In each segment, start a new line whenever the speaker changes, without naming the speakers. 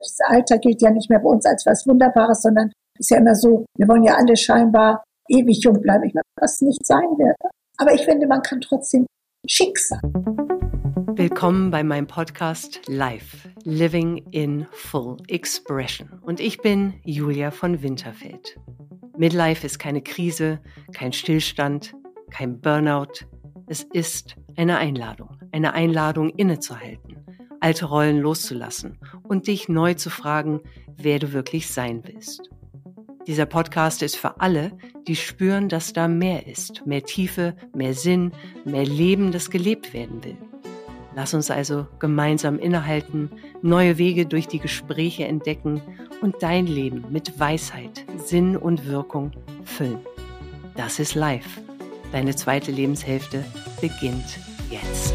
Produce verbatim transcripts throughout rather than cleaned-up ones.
Das Alter gilt ja nicht mehr bei uns als was Wunderbares, sondern ist ja immer so, wir wollen ja alle scheinbar ewig jung bleiben. Ich meine, was nicht sein wird. Aber ich finde, man kann trotzdem schick sein.
Willkommen bei meinem Podcast Life, Living in Full Expression. Und ich bin Julia von Winterfeld. Midlife ist keine Krise, kein Stillstand, kein Burnout. Es ist eine Einladung, eine Einladung innezuhalten, alte Rollen loszulassen und dich neu zu fragen, wer du wirklich sein willst. Dieser Podcast ist für alle, die spüren, dass da mehr ist, mehr Tiefe, mehr Sinn, mehr Leben, das gelebt werden will. Lass uns also gemeinsam innehalten, neue Wege durch die Gespräche entdecken und dein Leben mit Weisheit, Sinn und Wirkung füllen. Das ist Life. Deine zweite Lebenshälfte beginnt jetzt.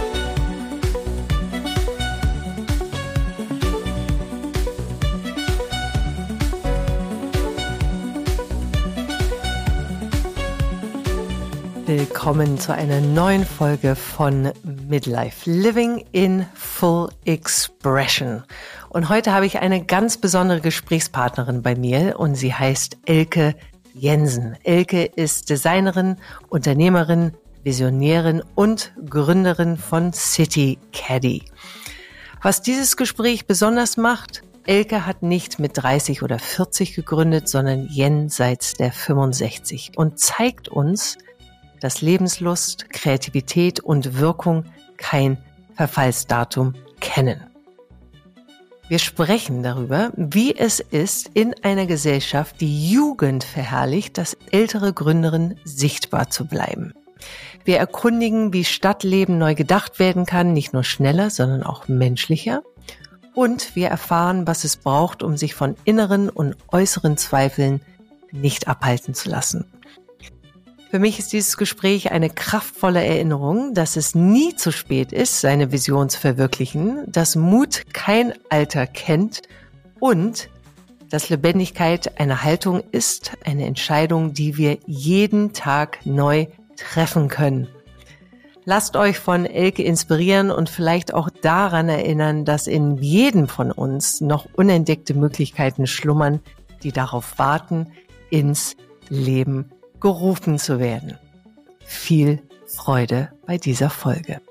Willkommen zu einer neuen Folge von Midlife, Living in Full Expression. Und heute habe ich eine ganz besondere Gesprächspartnerin bei mir und sie heißt Elke Jensen. Elke ist Designerin, Unternehmerin, Visionärin und Gründerin von City Caddy. Was dieses Gespräch besonders macht: Elke hat nicht mit dreißig oder vierzig gegründet, sondern jenseits der fünfundsechzig und zeigt uns, dass Lebenslust, Kreativität und Wirkung kein Verfallsdatum kennen. Wir sprechen darüber, wie es ist, in einer Gesellschaft, die Jugend verherrlicht, dass ältere Gründerinnen sichtbar zu bleiben. Wir erkundigen, wie Stadtleben neu gedacht werden kann, nicht nur schneller, sondern auch menschlicher. Und wir erfahren, was es braucht, um sich von inneren und äußeren Zweifeln nicht abhalten zu lassen. Für mich ist dieses Gespräch eine kraftvolle Erinnerung, dass es nie zu spät ist, seine Vision zu verwirklichen, dass Mut kein Alter kennt und dass Lebendigkeit eine Haltung ist, eine Entscheidung, die wir jeden Tag neu treffen können. Lasst euch von Elke inspirieren und vielleicht auch daran erinnern, dass in jedem von uns noch unentdeckte Möglichkeiten schlummern, die darauf warten, ins Leben gerufen zu werden. Viel Freude bei dieser Folge.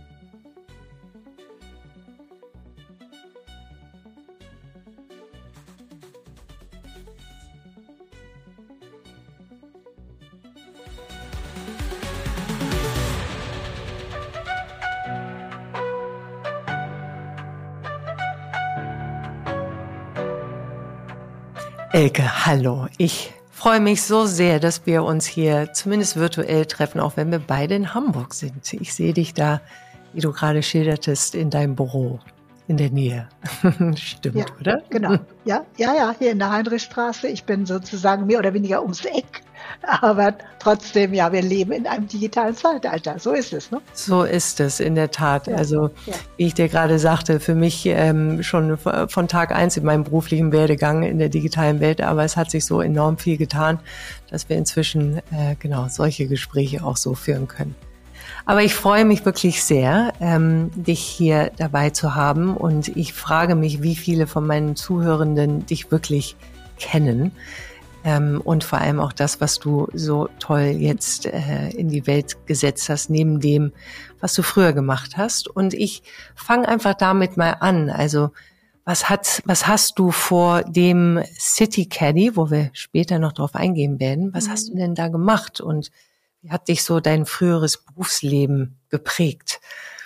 Elke, hallo. Ich Ich freue mich so sehr, dass wir uns hier zumindest virtuell treffen, auch wenn wir beide in Hamburg sind. Ich sehe dich da, wie du gerade schildertest, in deinem Büro in der Nähe. Stimmt,
ja,
oder?
Genau. Ja, ja, ja, hier in der Heinrichstraße. Ich bin sozusagen mehr oder weniger ums Eck. Aber trotzdem, ja, wir leben in einem digitalen Zeitalter. So ist es, ne?
So ist es, in der Tat.
Ja,
also,
ja.
Wie ich dir gerade sagte, für mich ähm, schon von Tag eins in meinem beruflichen Werdegang in der digitalen Welt, aber es hat sich so enorm viel getan, dass wir inzwischen äh, genau solche Gespräche auch so führen können. Aber ich freue mich wirklich sehr, ähm, dich hier dabei zu haben, und ich frage mich, wie viele von meinen Zuhörenden dich wirklich kennen. Ähm, und vor allem auch das, was du so toll jetzt äh, in die Welt gesetzt hast, neben dem, was du früher gemacht hast. Und ich fange einfach damit mal an. Also was hat, was hast du vor dem City Caddy, wo wir später noch drauf eingehen werden, was mhm. hast du denn da gemacht und wie hat dich so dein früheres Berufsleben geprägt?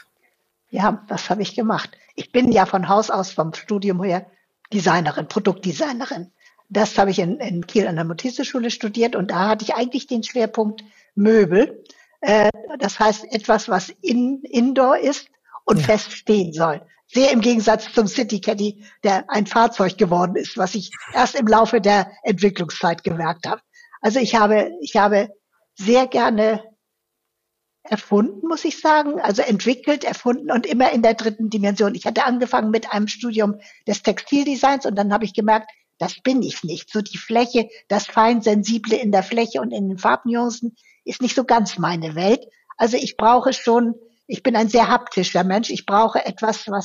Ja, was habe ich gemacht? Ich bin ja von Haus aus vom Studium her Designerin, Produktdesignerin. Das habe ich in, in Kiel an der Montessori-Schule studiert und da hatte ich eigentlich den Schwerpunkt Möbel. Äh, das heißt etwas, was in, indoor ist und ja. fest stehen soll. Sehr im Gegensatz zum City Caddy, der ein Fahrzeug geworden ist, was ich erst im Laufe der Entwicklungszeit gemerkt habe. Also ich habe, ich habe sehr gerne erfunden, muss ich sagen, also entwickelt, erfunden und immer in der dritten Dimension. Ich hatte angefangen mit einem Studium des Textildesigns und dann habe ich gemerkt, das bin ich nicht. So die Fläche, das Feinsensible in der Fläche und in den Farbnuancen ist nicht so ganz meine Welt. Also ich brauche schon, ich bin ein sehr haptischer Mensch. Ich brauche etwas, was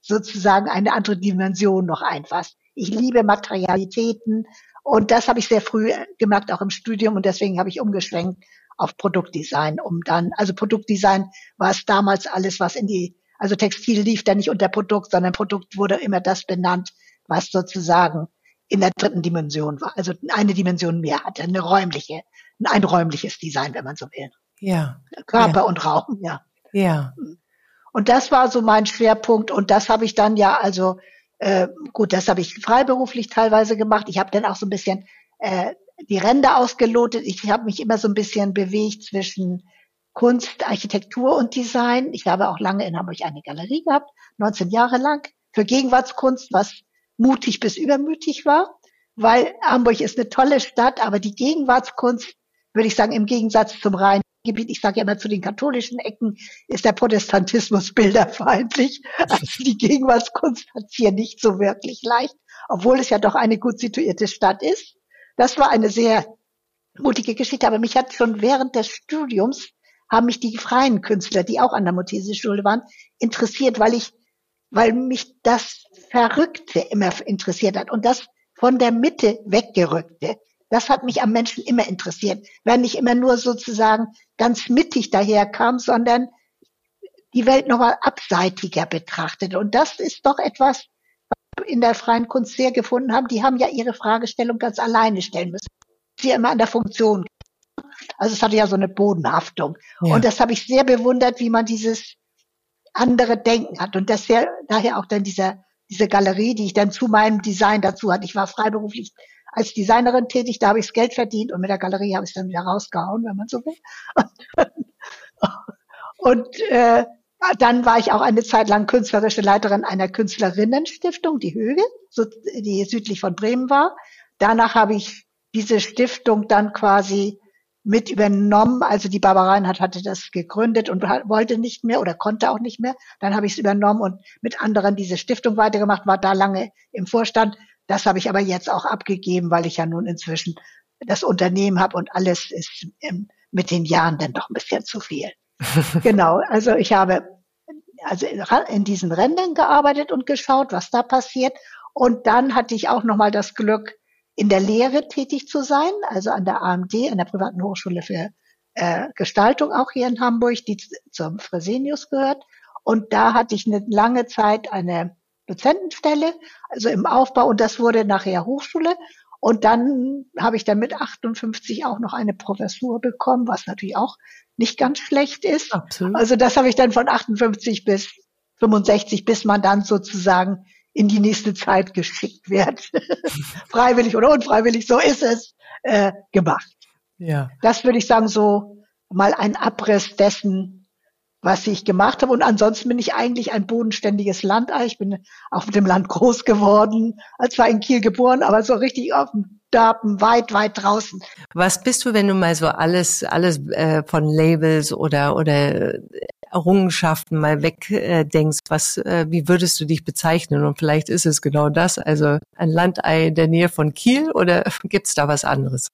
sozusagen eine andere Dimension noch einfasst. Ich liebe Materialitäten und das habe ich sehr früh gemerkt, auch im Studium, und deswegen habe ich umgeschwenkt auf Produktdesign, um dann, also Produktdesign war es damals alles, was in die, also Textil lief da nicht unter Produkt, sondern Produkt wurde immer das benannt, was sozusagen in der dritten Dimension war, also eine Dimension mehr hatte, eine räumliche, ein räumliches Design, wenn man so will.
Ja.
Körper
ja.
und Raum, ja.
Ja.
Und das war so mein Schwerpunkt und das habe ich dann ja, also äh, gut, das habe ich freiberuflich teilweise gemacht. Ich habe dann auch so ein bisschen äh, die Ränder ausgelotet. Ich habe mich immer so ein bisschen bewegt zwischen Kunst, Architektur und Design. Ich habe auch lange in Hamburg eine Galerie gehabt, neunzehn Jahre lang, für Gegenwartskunst, was mutig bis übermütig war, weil Hamburg ist eine tolle Stadt, aber die Gegenwartskunst, würde ich sagen, im Gegensatz zum Rheingebiet, ich sage ja immer zu den katholischen Ecken, ist der Protestantismus bilderfeindlich. Also die Gegenwartskunst hat es hier nicht so wirklich leicht, obwohl es ja doch eine gut situierte Stadt ist. Das war eine sehr mutige Geschichte, aber mich hat schon während des Studiums, haben mich die freien Künstler, die auch an der Muthesius-Schule waren, interessiert, weil ich, weil mich das Verrückte immer interessiert hat und das von der Mitte weggerückte. Das hat mich am Menschen immer interessiert, wenn nicht immer nur sozusagen ganz mittig daherkam, sondern die Welt nochmal abseitiger betrachtet. Und das ist doch etwas, was wir in der freien Kunst sehr gefunden haben. Die haben ja ihre Fragestellung ganz alleine stellen müssen. Sie immer an der Funktion. Also es hatte ja so eine Bodenhaftung. Ja. Und das habe ich sehr bewundert, wie man dieses andere Denken hat. Und das sehr, daher auch dann dieser, diese Galerie, die ich dann zu meinem Design dazu hatte. Ich war freiberuflich als Designerin tätig, da habe ich das Geld verdient und mit der Galerie habe ich es dann wieder rausgehauen, wenn man so will. Und, und äh, dann war ich auch eine Zeit lang künstlerische Leiterin einer Künstlerinnenstiftung, die Höge, so, die südlich von Bremen war. Danach habe ich diese Stiftung dann quasi mit übernommen. Also die Barbara Reinhardt hatte das gegründet und wollte nicht mehr oder konnte auch nicht mehr. Dann habe ich es übernommen und mit anderen diese Stiftung weitergemacht, war da lange im Vorstand. Das habe ich aber jetzt auch abgegeben, weil ich ja nun inzwischen das Unternehmen habe und alles ist im, mit den Jahren dann doch ein bisschen zu viel. Genau, also ich habe also in diesen Rändern gearbeitet und geschaut, was da passiert. Und dann hatte ich auch nochmal das Glück, in der Lehre tätig zu sein, also an der A M D, an der Privaten Hochschule für äh, Gestaltung, auch hier in Hamburg, die zum Fresenius gehört. Und da hatte ich eine lange Zeit eine Dozentenstelle, also im Aufbau, und das wurde nachher Hochschule. Und dann habe ich dann mit achtundfünfzig auch noch eine Professur bekommen, was natürlich auch nicht ganz schlecht ist. Absolut. Also das habe ich dann von achtundfünfzig bis fünfundsechzig, bis man dann sozusagen in die nächste Zeit geschickt wird, freiwillig oder unfreiwillig, so ist es, äh, gemacht. Ja. Das würde ich sagen, so mal ein Abriss dessen, was ich gemacht habe. Und ansonsten bin ich eigentlich ein bodenständiges Landei. Ich bin auf dem Land groß geworden, zwar in Kiel geboren, aber so richtig auf dem Dörpen, weit, weit draußen.
Was bist du, wenn du mal so alles, alles äh, von Labels oder oder Errungenschaften mal wegdenkst, äh, was, äh, wie würdest du dich bezeichnen? Und vielleicht ist es genau das, also ein Landei in der Nähe von Kiel, oder gibt's da was anderes?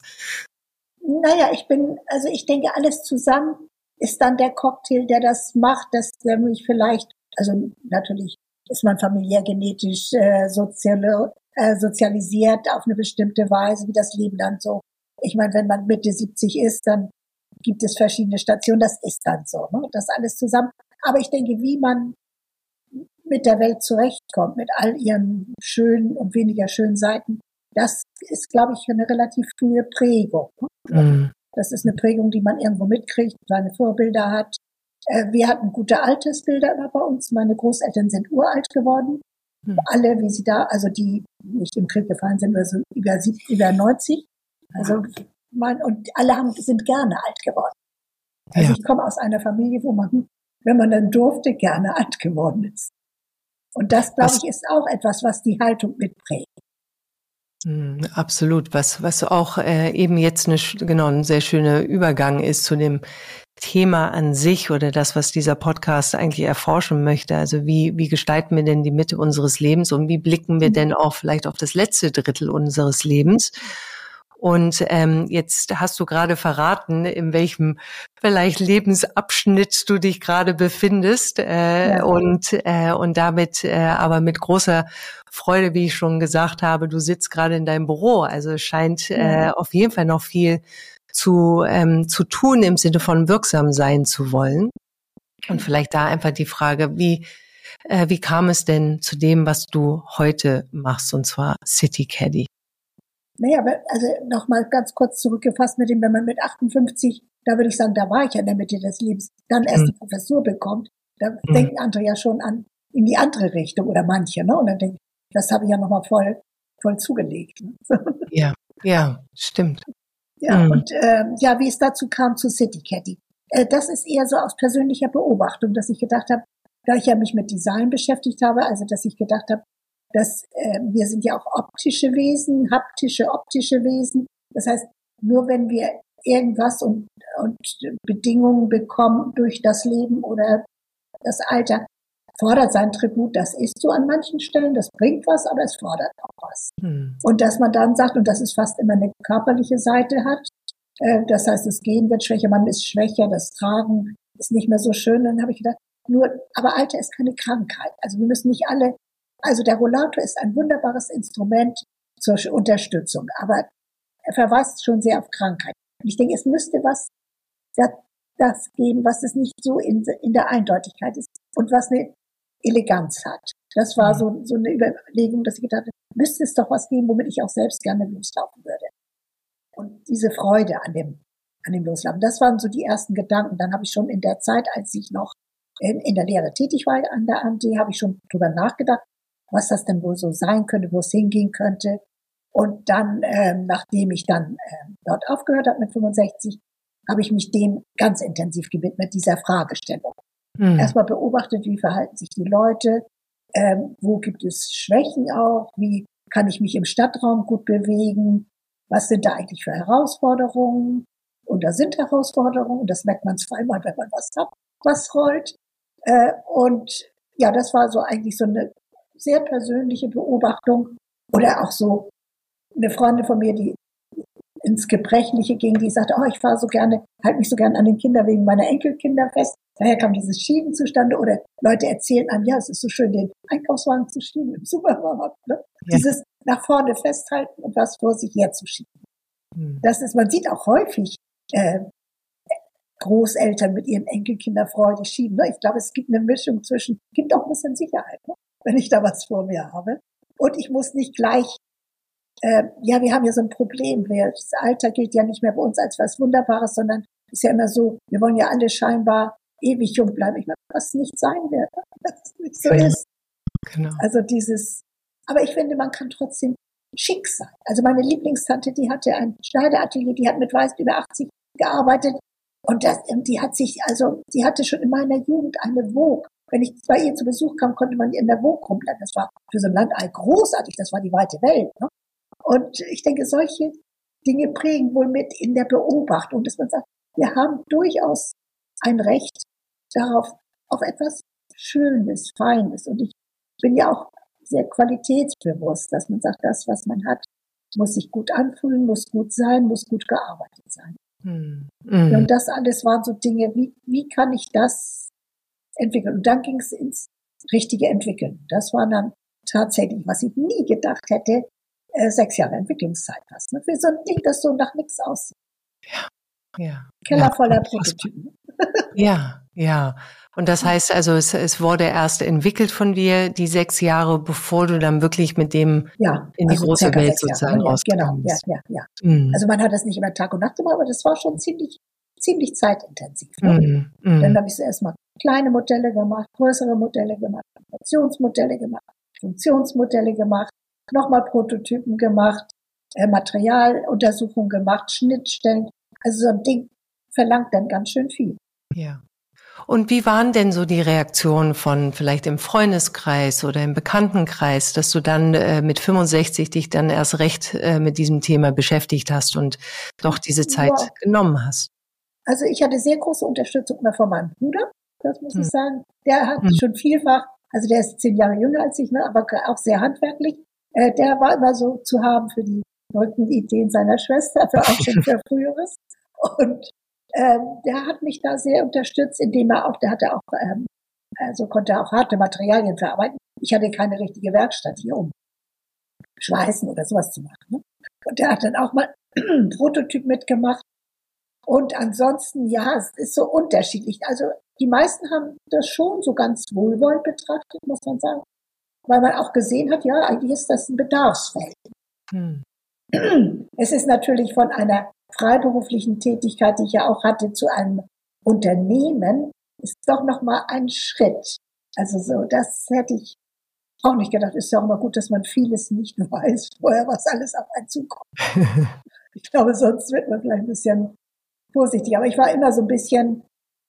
Naja, ich bin, also ich denke, alles zusammen ist dann der Cocktail, der das macht, dass der mich vielleicht, also natürlich ist man familiär genetisch äh, sozial, äh, sozialisiert auf eine bestimmte Weise, wie das Leben dann so. Ich meine, wenn man Mitte siebzig ist, dann gibt es verschiedene Stationen, das ist dann so, ne? Das alles zusammen. Aber ich denke, wie man mit der Welt zurechtkommt, mit all ihren schönen und weniger schönen Seiten, das ist, glaube ich, eine relativ frühe Prägung. Ne? Mhm. Das ist eine Prägung, die man irgendwo mitkriegt, seine Vorbilder hat. Wir hatten gute Altersbilder immer bei uns. Meine Großeltern sind uralt geworden. Hm. Alle, wie sie da, also die nicht im Krieg gefallen sind, über, so über, über neunzig. Also man, und alle haben, sind gerne alt geworden. Also ja. Ich komme aus einer Familie, wo man, wenn man dann durfte, gerne alt geworden ist. Und das, glaube ich, ist auch etwas, was die Haltung mitprägt.
Absolut, was was auch äh, eben jetzt eine, genau ein sehr schöner Übergang ist zu dem Thema an sich oder das, was dieser Podcast eigentlich erforschen möchte. Also wie wie gestalten wir denn die Mitte unseres Lebens und wie blicken wir denn auch vielleicht auf das letzte Drittel unseres Lebens? Und ähm, jetzt hast du gerade verraten, in welchem vielleicht Lebensabschnitt du dich gerade befindest äh,
Ja.
und äh, und damit äh, aber mit großer Freude, wie ich schon gesagt habe, du sitzt gerade in deinem Büro. Also es scheint äh,
Ja.
auf jeden Fall noch viel zu ähm, zu tun im Sinne von wirksam sein zu wollen. Und vielleicht da einfach die Frage, wie äh, wie kam es denn zu dem, was du heute machst, und zwar City Caddy?
Naja, aber also nochmal ganz kurz zurückgefasst mit dem, wenn man mit achtundfünfzig, da würde ich sagen, da war ich ja in der Mitte des Lebens, dann erst die Professur bekommt, da
Mhm.
denken andere ja schon an in die andere Richtung oder manche, ne? Und dann denke ich, das habe ich ja nochmal voll, voll zugelegt. Ne?
Ja, ja, stimmt.
Ja,
Mhm.
und ähm, ja, wie es dazu kam zu City Caddy. Äh, das ist eher so aus persönlicher Beobachtung, dass ich gedacht habe, da ich ja mich mit Design beschäftigt habe, also dass ich gedacht habe, dass äh, wir sind ja auch optische Wesen, haptische, optische Wesen. Das heißt, nur wenn wir irgendwas und, und Bedingungen bekommen durch das Leben oder das Alter, fordert sein Tribut. Das ist so an manchen Stellen, das bringt was, aber es fordert auch was.
Hm.
Und dass man dann sagt, und das ist fast immer eine körperliche Seite hat, äh, das heißt, das Gehen wird schwächer, man ist schwächer, das Tragen ist nicht mehr so schön. Dann habe ich gedacht, nur, aber Alter ist keine Krankheit. Also wir müssen nicht alle, also der Rollator ist ein wunderbares Instrument zur Unterstützung, aber er verweist schon sehr auf Krankheit. Und ich denke, es müsste was das, das geben, was es nicht so in, in der Eindeutigkeit ist und was eine Eleganz hat. Das war so, so eine Überlegung, dass ich gedacht habe, müsste es doch was geben, womit ich auch selbst gerne loslaufen würde. Und diese Freude an dem, an dem Loslaufen, das waren so die ersten Gedanken. Dann habe ich schon in der Zeit, als ich noch in, in der Lehre tätig war an der A M D, habe ich schon drüber nachgedacht, was das denn wohl so sein könnte, wo es hingehen könnte. Und dann, ähm, nachdem ich dann ähm, dort aufgehört habe mit fünfundsechzig, habe ich mich dem ganz intensiv gewidmet, dieser Fragestellung. Mhm. Erstmal beobachtet, wie verhalten sich die Leute, ähm, wo gibt es Schwächen auch, wie kann ich mich im Stadtraum gut bewegen, was sind da eigentlich für Herausforderungen? Und da sind Herausforderungen, und das merkt man zweimal, wenn man was hat, was rollt. Äh, und ja, das war so eigentlich so eine sehr persönliche Beobachtung. Oder auch so eine Freundin von mir, die ins Gebrechliche ging, die sagte, oh, ich fahre so gerne, halte mich so gerne an den Kinderwegen meiner Enkelkinder fest. Daher kam dieses Schieben zustande. Oder Leute erzählen einem, ja, es ist so schön, den Einkaufswagen zu schieben im Supermarkt. Ne? Ja. Dieses nach vorne festhalten und was vor sich herzuschieben. Hm. Das ist, man sieht auch häufig äh, Großeltern mit ihren Enkelkindern freudig schieben. Ne? Ich glaube, es gibt eine Mischung zwischen, gibt auch ein bisschen Sicherheit, ne? Wenn ich da was vor mir habe. Und ich muss nicht gleich Äh, ja, wir haben ja so ein Problem. Das Alter gilt ja nicht mehr bei uns als was Wunderbares, sondern ist ja immer so, wir wollen ja alle scheinbar ewig jung bleiben. Ich meine, was nicht sein wird, dass es nicht so
genau.
ist.
Genau.
Also dieses, aber ich finde, man kann trotzdem schick sein. Also meine Lieblingstante, die hatte ein Schneideratelier, die hat mit Weiß über achtzig gearbeitet und das, die hat sich, also, die hatte schon in meiner Jugend eine Vogue. Wenn ich bei ihr zu Besuch kam, konnte man in der Vogue rumblättern. Das war für so ein Land großartig, das war die weite Welt, ne? Und ich denke, solche Dinge prägen wohl mit in der Beobachtung, dass man sagt, wir haben durchaus ein Recht darauf, auf etwas Schönes, Feines. Und ich bin ja auch sehr qualitätsbewusst, dass man sagt, das, was man hat, muss sich gut anfühlen, muss gut sein, muss gut gearbeitet sein. Mhm. Und das alles waren so Dinge, wie, wie kann ich das entwickeln? Und dann ging es ins richtige Entwickeln. Das war dann tatsächlich, was ich nie gedacht hätte, Äh, sechs Jahre Entwicklungszeit hast. Ne? Für so ein Ding, das so nach nichts aussieht.
Ja, ja.
Keller
ja,
voller Prototypen.
Ja, ja. Und das heißt also, es, es wurde erst entwickelt von dir, die sechs Jahre, bevor du dann wirklich mit dem
ja,
in die
also
große Welt sozusagen
Jahre,
rausgegangen
Genau,
bist.
ja, ja, ja.
Mhm.
Also man hat das nicht immer Tag und Nacht gemacht, aber das war schon ziemlich, ziemlich zeitintensiv. Ne?
Mhm. Mhm.
Dann habe ich so erstmal kleine Modelle gemacht, größere Modelle gemacht, Funktionsmodelle gemacht, Funktionsmodelle gemacht, nochmal Prototypen gemacht, äh, Materialuntersuchungen gemacht, Schnittstellen. Also so ein Ding verlangt dann ganz schön viel.
Ja. Und wie waren denn so die Reaktionen von vielleicht im Freundeskreis oder im Bekanntenkreis, dass du dann äh, mit fünfundsechzig dich dann erst recht äh, mit diesem Thema beschäftigt hast und doch diese Zeit ja. genommen hast?
Also ich hatte sehr große Unterstützung immer von meinem Bruder, das muss hm. ich sagen. Der hat hm. schon vielfach, also der ist zehn Jahre jünger als ich, ne, aber auch sehr handwerklich. Äh, der war immer so zu haben für die verrückten Ideen seiner Schwester, für auch schon für Früheres. Und ähm, der hat mich da sehr unterstützt, indem er auch, der hatte auch, ähm, also konnte auch harte Materialien verarbeiten. Ich hatte keine richtige Werkstatt hier, um Schweißen oder sowas zu machen. Ne? Und der hat dann auch mal einen Prototyp mitgemacht. Und ansonsten, ja, es ist so unterschiedlich. Also die meisten haben das schon so ganz wohlwollend betrachtet, muss man sagen. Weil man auch gesehen hat, ja, eigentlich ist das ein Bedarfsfeld. Hm. Es ist natürlich von einer freiberuflichen Tätigkeit, die ich ja auch hatte, zu einem Unternehmen, ist doch nochmal ein Schritt. Also so, das hätte ich auch nicht gedacht. Ist ja auch mal gut, dass man vieles nicht weiß vorher, was alles auf einen zukommt. Ich glaube, sonst wird man vielleicht ein bisschen vorsichtig. Aber ich war immer so ein bisschen,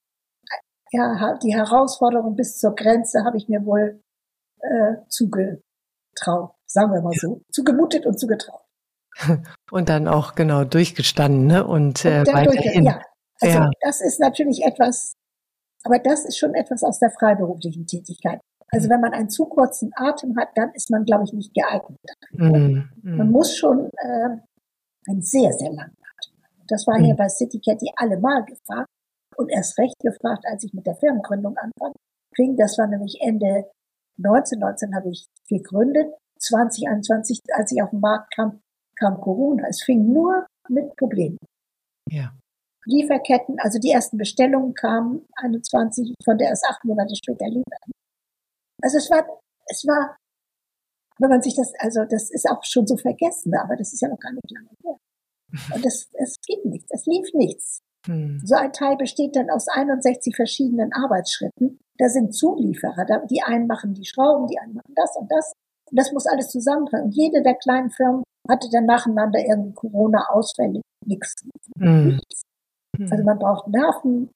ja, die Herausforderung bis zur Grenze habe ich mir wohl äh, zugetraut, sagen wir mal so. Zugemutet und zugetraut.
Und dann auch genau durchgestanden, ne? Und, äh,
und
weiterhin.
Ja, also
ja.
Das ist natürlich etwas, aber das ist schon etwas aus der freiberuflichen Tätigkeit. Also wenn man einen zu kurzen Atem hat, dann ist man, glaube ich, nicht geeignet dafür. Mm, mm. Man muss schon äh, einen sehr, sehr langen Atem haben. Das war mm. hier bei CityCat die allemal Gefahr und erst recht gefragt, als ich mit der Firmengründung anfing. Das war nämlich Ende neunzehnhundertneunzehn habe ich gegründet. zwanzig einundzwanzig, als ich auf den Markt kam, kam Corona. Es fing nur mit Problemen.
Ja.
Lieferketten, also die ersten Bestellungen kamen einundzwanzig, ich konnte erst acht Monate später liefern. Also es war, es war, wenn man sich das, also das ist auch schon so vergessen, aber das ist ja noch gar nicht lange her. Und es, es ging nichts, es lief nichts. Hm. So ein Teil besteht dann aus einundsechzig verschiedenen Arbeitsschritten. Da sind Zulieferer, die einen machen die Schrauben, die einen machen das und das. Und das muss alles zusammentragen. Und jede der kleinen Firmen hatte dann nacheinander irgendwie Corona-Ausfälle, nichts.
Hm.
nichts. Also man braucht Nerven.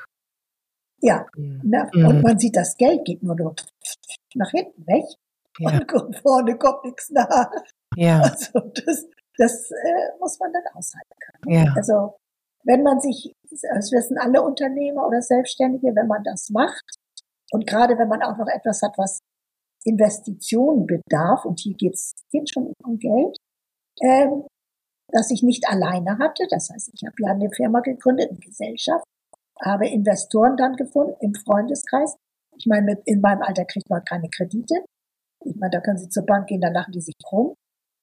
Ja,
hm.
Nerven. Und man sieht, das Geld geht nur noch nach hinten weg. Ja. Und vorne kommt nichts nach.
Ja.
Also das, das äh, muss man dann aushalten können.
Ja.
Also wenn man sich, das wissen alle Unternehmer oder Selbstständige, wenn man das macht und gerade wenn man auch noch etwas hat, was Investitionen bedarf, und hier geht's geht schon um Geld, ähm, das ich nicht alleine hatte. Das heißt, ich habe ja eine Firma gegründet, eine Gesellschaft, habe Investoren dann gefunden im Freundeskreis. Ich meine, mit, in meinem Alter kriegt man keine Kredite. Ich meine, da können Sie zur Bank gehen, da lachen die sich rum.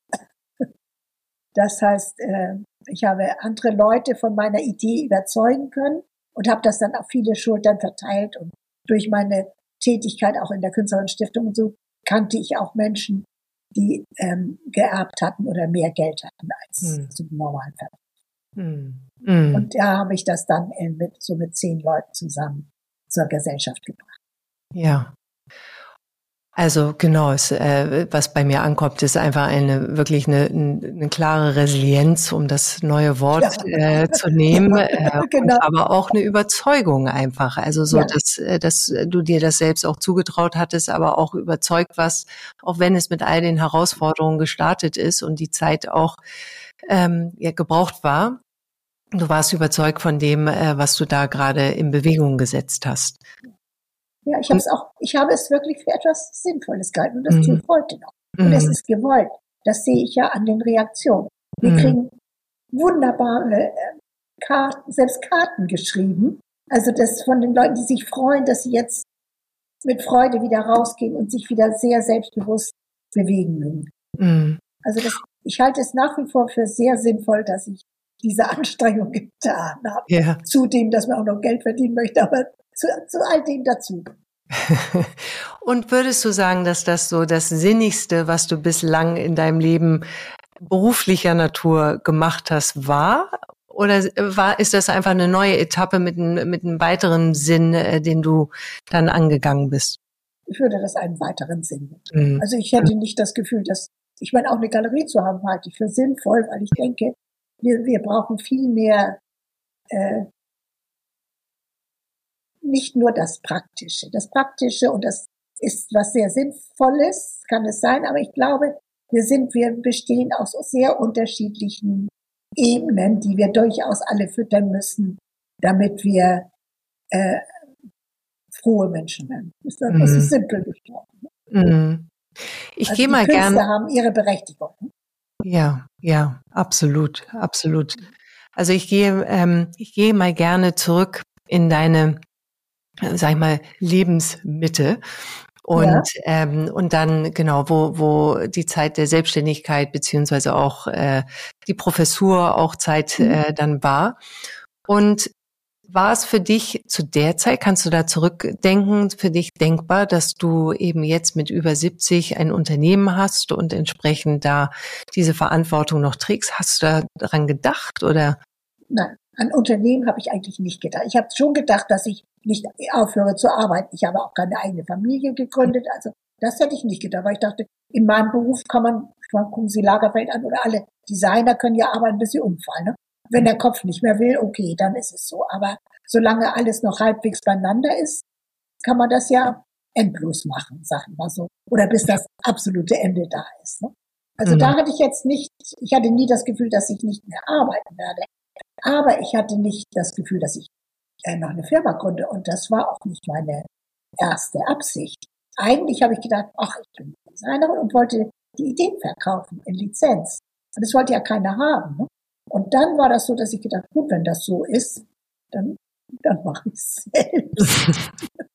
Das heißt, äh, ich habe andere Leute von meiner Idee überzeugen können und habe das dann auf viele Schultern verteilt. Und durch meine Tätigkeit auch in der Künstlerinnenstiftung und so kannte ich auch Menschen, die ähm, geerbt hatten oder mehr Geld hatten als hm. zum normalen Fall. Hm. Hm. Und da habe ich das dann in, mit so mit zehn Leuten zusammen zur Gesellschaft gebracht.
Ja. Also genau, es, äh, was bei mir ankommt, ist einfach eine wirklich eine, eine klare Resilienz, um das neue Wort ja. äh, zu nehmen, äh, genau. und aber auch eine Überzeugung einfach. Also so, ja. dass, dass du dir das selbst auch zugetraut hattest, aber auch überzeugt warst, auch wenn es mit all den Herausforderungen gestartet ist und die Zeit auch ähm, ja, gebraucht war. Du warst überzeugt von dem, äh, was du da gerade in Bewegung gesetzt hast.
Ja, ich habe es auch, ich habe es wirklich für etwas Sinnvolles gehalten und das mhm. tue ich heute noch. Und es ist gewollt. Das sehe ich ja an den Reaktionen. Wir mhm. kriegen wunderbare äh, Karten, selbst Karten geschrieben. Also das von den Leuten, die sich freuen, dass sie jetzt mit Freude wieder rausgehen und sich wieder sehr selbstbewusst bewegen mögen. Mhm. Also das, ich halte es nach wie vor für sehr sinnvoll, dass ich diese Anstrengung getan habe. Ja. Zudem, dass man auch noch Geld verdienen möchte, aber zu, zu all dem dazu.
Und würdest du sagen, dass das so das Sinnigste, was du bislang in deinem Leben beruflicher Natur gemacht hast, war? Oder war, ist das einfach eine neue Etappe mit, mit einem weiteren Sinn, äh, den du dann angegangen bist?
Ich würde das einen weiteren Sinn nehmen. Mhm. Also ich hätte nicht das Gefühl, dass, ich meine, auch eine Galerie zu haben, halte ich für sinnvoll, weil ich denke, wir, wir brauchen viel mehr, äh, nicht nur das Praktische. Das Praktische, und das ist was sehr Sinnvolles, kann es sein, aber ich glaube, wir sind, wir bestehen aus sehr unterschiedlichen Ebenen, die wir durchaus alle füttern müssen, damit wir äh, frohe Menschen werden. Das ist, das ist simpel gesprochen.
Mhm. Ich
also
gehe mal
gerne. Die Künstler
gern.
haben ihre Berechtigung.
Ja, ja, absolut, absolut. Also ich gehe, ähm, ich gehe mal gerne zurück in deine, äh, sag ich mal, Lebensmitte. Und
Ja.
ähm, und dann genau, wo wo die Zeit der Selbstständigkeit beziehungsweise auch äh, die Professur auch Zeit
Mhm.
äh, dann war. Und war es für dich zu der Zeit, kannst du da zurückdenken, für dich denkbar, dass du eben jetzt mit über siebzig ein Unternehmen hast und entsprechend da diese Verantwortung noch trägst? Hast du da daran gedacht oder?
Nein, an Unternehmen habe ich eigentlich nicht gedacht. Ich habe schon gedacht, dass ich nicht aufhöre zu arbeiten. Ich habe auch keine eigene Familie gegründet. Also das hätte ich nicht gedacht, weil ich dachte, in meinem Beruf kann man, man gucken Sie Lagerfeld an oder alle Designer können ja arbeiten, bis sie umfallen. Ne? Wenn der Kopf nicht mehr will, okay, dann ist es so. Aber solange alles noch halbwegs beieinander ist, kann man das ja endlos machen, sagen wir so. Oder bis das absolute Ende da ist. Ne? Also
Mhm.
da hatte ich jetzt nicht, ich hatte nie das Gefühl, dass ich nicht mehr arbeiten werde. Aber ich hatte nicht das Gefühl, dass ich äh, noch eine Firma gründe. Und das war auch nicht meine erste Absicht. Eigentlich habe ich gedacht, ach, ich bin Designerin und wollte die Ideen verkaufen in Lizenz. Und das wollte ja keiner haben. Ne? Und dann war das so, dass ich gedacht, gut, wenn das so ist, dann, dann mache ich es selbst.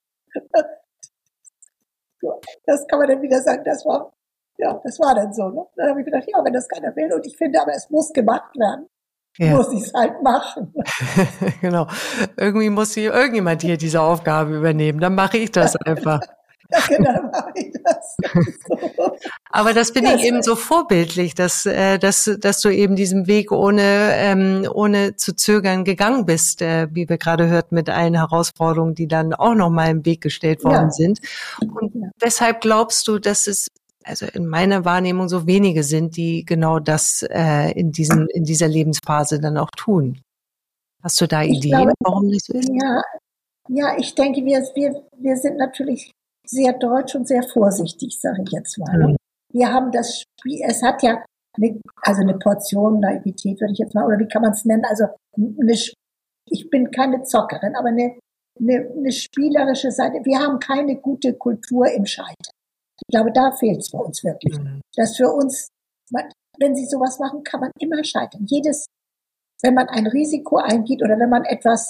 Das kann man dann wieder sagen, das war, ja, das war dann so. Ne? Dann habe ich gedacht, ja, wenn das keiner will und ich finde, aber es muss gemacht werden,
Ja.
muss ich es halt machen.
Genau. Irgendwie muss hier irgendjemand hier diese Aufgabe übernehmen. Dann mache ich das einfach.
Ja, genau, mache ich das. So.
Aber das finde
Ja,
ich eben so vorbildlich, dass, äh, dass, dass du eben diesen Weg ohne, ähm, ohne zu zögern gegangen bist, äh, wie wir gerade hörten, mit allen Herausforderungen, die dann auch nochmal im Weg gestellt worden
ja.
sind. Und
Ja.
weshalb glaubst du, dass es also in meiner Wahrnehmung so wenige sind, die genau das äh, in diesem, in dieser Lebensphase dann auch tun? Hast du da
Ich
Ideen,
glaube,
warum das so ist?
ja, ja, ich denke, wir, wir, wir sind natürlich sehr deutsch und sehr vorsichtig, sage ich jetzt mal. Ne?
Mhm.
Wir haben das Spiel, es hat ja eine, also eine Portion Naivität, würde ich jetzt mal, oder wie kann man es nennen? Also eine, ich bin keine Zockerin, aber eine, eine, eine spielerische Seite. Wir haben keine gute Kultur im Scheitern. Ich glaube, da fehlt es bei uns wirklich.
Mhm.
Dass für uns, man, wenn Sie sowas machen, kann man immer scheitern. Jedes, wenn man ein Risiko eingeht oder wenn man etwas,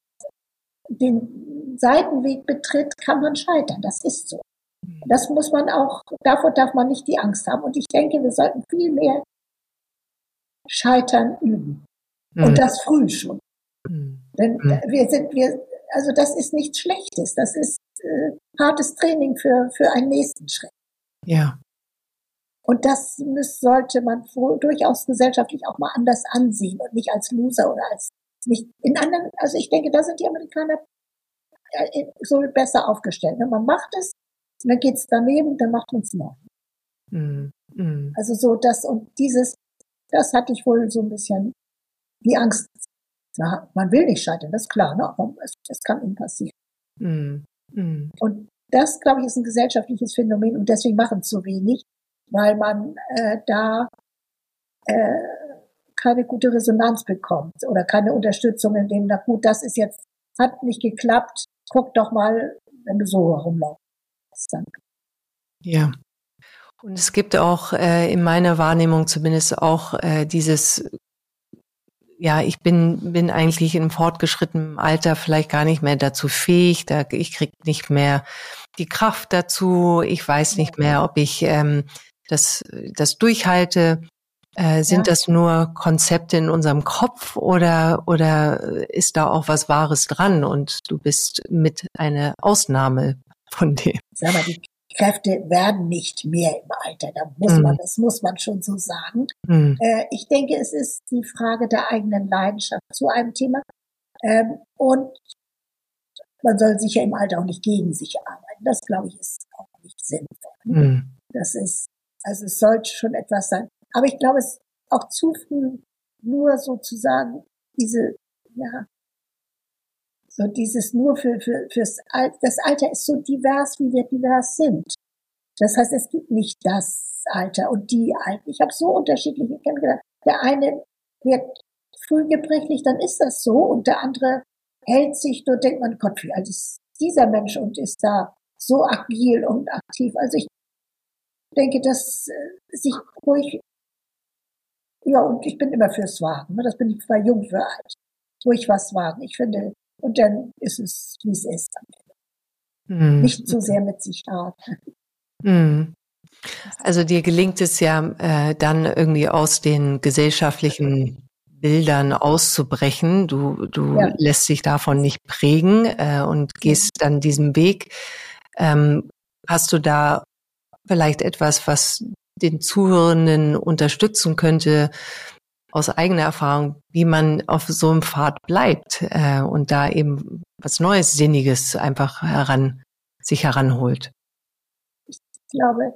den Seitenweg betritt, kann man scheitern. Das ist so. Das muss man auch, davor darf man nicht die Angst haben. Und ich denke, wir sollten viel mehr Scheitern üben.
Mhm.
Und das früh schon.
Mhm.
Denn wir sind, wir, also das ist nichts Schlechtes. Das ist äh, hartes Training für, für einen nächsten Schritt.
Ja.
Und das muss, sollte man wohl durchaus gesellschaftlich auch mal anders ansehen und nicht als Loser oder als nicht in anderen, also ich denke, da sind die Amerikaner so besser aufgestellt. Man macht es, und dann geht's daneben, dann macht man es noch.
Mm, mm.
Also so das und dieses, das hatte ich wohl so ein bisschen die Angst. Na, man will nicht scheitern, das ist klar, ne? Aber es, es kann ihnen passieren.
Mm, mm.
Und das, glaube ich, ist ein gesellschaftliches Phänomen und deswegen machen es so wenig, weil man äh, da äh, keine gute Resonanz bekommt oder keine Unterstützung in dem, na gut, das ist jetzt, hat nicht geklappt, guck doch mal, wenn du so herumlaufst.
Ja. Und es gibt auch äh, in meiner Wahrnehmung zumindest auch äh, dieses, ja, ich bin bin eigentlich im fortgeschrittenen Alter vielleicht gar nicht mehr dazu fähig, da ich krieg nicht mehr die Kraft dazu, ich weiß nicht mehr, ob ich ähm, das das durchhalte. Äh, sind
Ja.
das nur Konzepte in unserem Kopf oder oder ist da auch was Wahres dran und du bist mit einer Ausnahme von dem?
Sag mal, die Kräfte werden nicht mehr im Alter. Da muss man, das muss man schon so sagen.
Mm.
Äh, ich denke, es ist die Frage der eigenen Leidenschaft zu einem Thema. Ähm, und man soll sicher im Alter auch nicht gegen sich arbeiten. Das, glaube ich, ist auch nicht sinnvoll.
Mm.
Das ist, also es sollte schon etwas sein. Aber ich glaube, es ist auch zu früh, nur sozusagen diese, ja, so dieses nur für, für, fürs Alter. Das Alter ist so divers, wie wir divers sind. Das heißt, es gibt nicht das Alter und die Alten. Ich habe so unterschiedliche kennengelernt. Der eine wird früh gebrechlich, dann ist das so. Und der andere hält sich, dort denkt man, Gott, wie alt ist dieser Mensch und ist da so agil und aktiv. Also ich denke, dass äh, sich ruhig Ja, und ich bin immer fürs Wagen. Ne? Das bin ich zwar jung für alt. Ruhig was wagen. Ich finde, und dann ist es, wie es ist.
Mhm.
Nicht so sehr mit sich hadern.
Mhm. Also dir gelingt es ja äh, dann irgendwie aus den gesellschaftlichen Bildern auszubrechen. Du, du
Ja.
lässt dich davon nicht prägen äh, und gehst dann diesen Weg. Ähm, hast du da vielleicht etwas, was den Zuhörenden unterstützen könnte, aus eigener Erfahrung, wie man auf so einem Pfad bleibt äh, und da eben was Neues, Sinniges einfach heran, sich heranholt?
Ich glaube,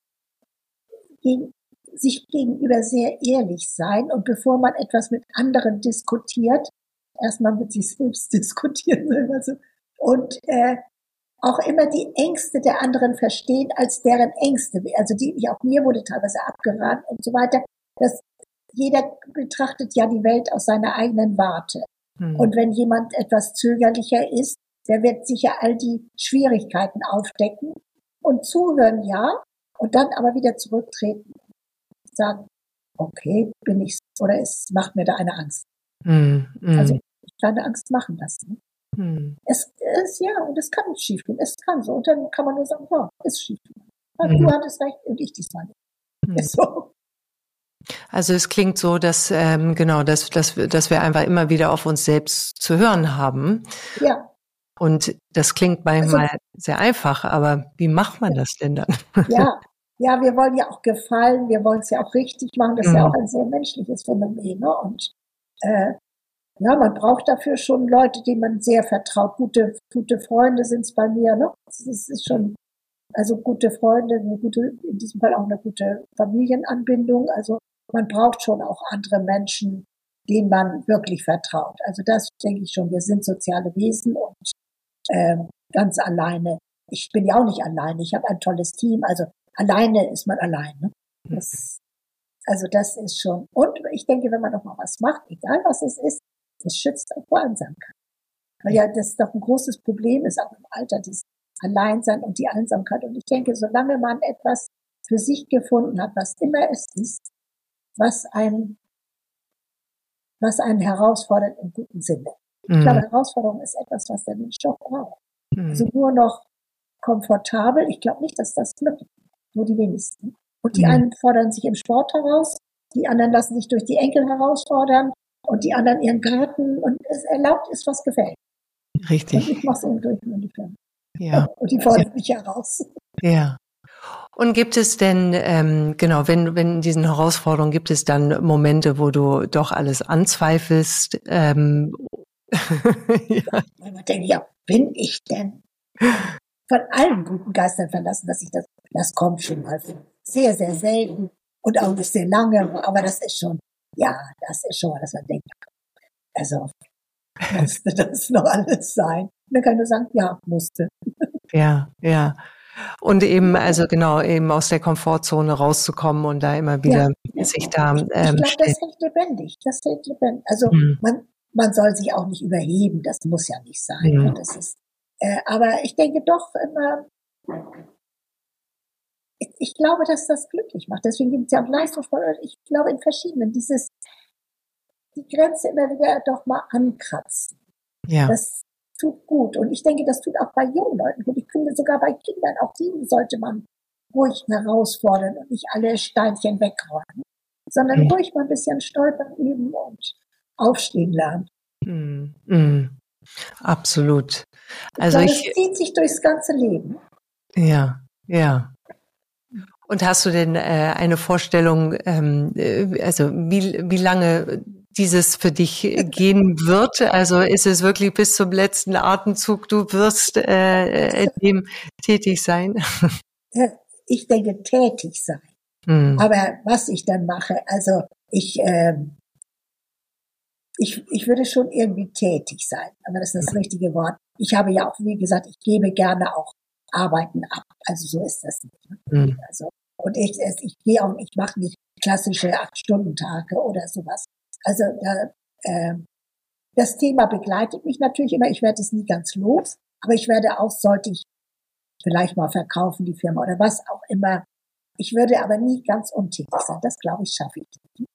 gegen, sich gegenüber sehr ehrlich sein und bevor man etwas mit anderen diskutiert, erstmal mit sich selbst diskutieren. Also, und äh, auch immer die Ängste der anderen verstehen als deren Ängste. Also die, auch mir wurde teilweise abgeraten und so weiter. Das, jeder betrachtet ja die Welt aus seiner eigenen Warte. Hm. Und wenn jemand etwas zögerlicher ist, der wird sicher all die Schwierigkeiten aufdecken und zuhören, ja, und dann aber wieder zurücktreten und sagen, okay, bin ich, oder es macht mir da eine Angst.
Hm. Hm.
Also ich kann eine Angst machen lassen. Hm. Es ist, ja, und es kann nicht schief gehen. Es kann so. Und dann kann man nur sagen, ja, ist schief gegangen. Hm. Du hattest recht und ich diesmal nicht. Hm. Ist so.
Also es klingt so, dass ähm, genau, dass, dass, dass wir einfach immer wieder auf uns selbst zu hören haben.
Ja.
Und das klingt manchmal also, sehr einfach, aber wie macht man
ja.
das denn dann?
Ja, ja, wir wollen ja auch gefallen, wir wollen es ja auch richtig machen. Das ist mhm. ja auch ein sehr menschliches Phänomen. Ne? Und äh, ja, man braucht dafür schon Leute, denen man sehr vertraut. Gute, gute Freunde sind es bei mir. Ne? Das ist schon, also gute Freunde, eine gute, in diesem Fall auch eine gute Familienanbindung. Also man braucht schon auch andere Menschen, denen man wirklich vertraut. Also das denke ich schon. Wir sind soziale Wesen und ähm, ganz alleine. Ich bin ja auch nicht alleine. Ich habe ein tolles Team. Also alleine ist man allein. Ne? Das, also das ist schon. Und ich denke, wenn man noch mal was macht, egal was es ist, das schützt auch vor Einsamkeit. Weil ja das doch ein großes Problem ist, auch im Alter, das Alleinsein und die Einsamkeit. Und ich denke, solange man etwas für sich gefunden hat, was immer es ist, was einen, was einen herausfordert im guten Sinne. Ich glaube, Herausforderung ist etwas, was der Mensch doch braucht. Mhm. Also nur noch komfortabel. Ich glaube nicht, dass das glücklich ist. Nur die wenigsten. Und die mhm. einen fordern sich im Sport heraus, die anderen lassen sich durch die Enkel herausfordern und die anderen ihren Garten. Und es erlaubt ist, was gefällt.
Richtig.
Und ich mache es eben durch meine Firma.
Ja.
Und die fordern ja. mich heraus.
Ja. Und gibt es denn, ähm, genau, wenn, wenn in diesen Herausforderungen, gibt es dann Momente, wo du doch alles anzweifelst? Ähm,
ja. Man denkt, ja, bin ich denn von allen guten Geistern verlassen, dass ich das, das kommt schon mal sehr, sehr selten und auch nicht sehr lange, aber das ist schon, ja, das ist schon mal, dass man denkt, also, musste das noch alles sein? Und dann kann ich nur sagen, ja, musste.
Ja, ja. Und eben, also genau, eben aus der Komfortzone rauszukommen und da immer wieder ja, sich da. Ähm,
ich glaube, das hält lebendig. Das hält lebendig. Also hm. man, man soll sich auch nicht überheben. Das muss ja nicht sein. Hm. Das ist, äh, aber ich denke doch immer, ich, ich glaube, dass das glücklich macht. Deswegen gibt es ja auch Leistungssport. Ich glaube in verschiedenen dieses die Grenze immer wieder doch mal ankratzen.
Ja.
Das tut gut. Und ich denke, das tut auch bei jungen Leuten gut. Ich finde sogar bei Kindern, auch die sollte man ruhig herausfordern und nicht alle Steinchen wegräumen, sondern mhm. ruhig mal ein bisschen stolpern üben und aufstehen lernen.
Mhm. Mhm. Absolut. Also
ich glaube,
ich,
das zieht sich durchs ganze Leben.
Ja, ja. Und hast du denn äh, eine Vorstellung, ähm, also wie, wie lange dieses für dich gehen wird? Also ist es wirklich bis zum letzten Atemzug, du wirst äh, in dem tätig sein?
Ich denke, tätig sein. Hm. Aber was ich dann mache, also ich, ähm, ich, ich würde schon irgendwie tätig sein, aber das ist das richtige Wort. Ich habe ja auch, wie gesagt, ich gebe gerne auch Arbeiten ab. Also so ist das nicht. Ne? Hm. Also, und ich, ich gehe auch, ich mache nicht klassische Acht-Stunden-Tage oder sowas. Also da, äh, das Thema begleitet mich natürlich immer. Ich werde es nie ganz los, aber ich werde auch, sollte ich vielleicht mal verkaufen, die Firma oder was auch immer. Ich würde aber nie ganz untätig sein. Das, glaube ich, schaffe ich.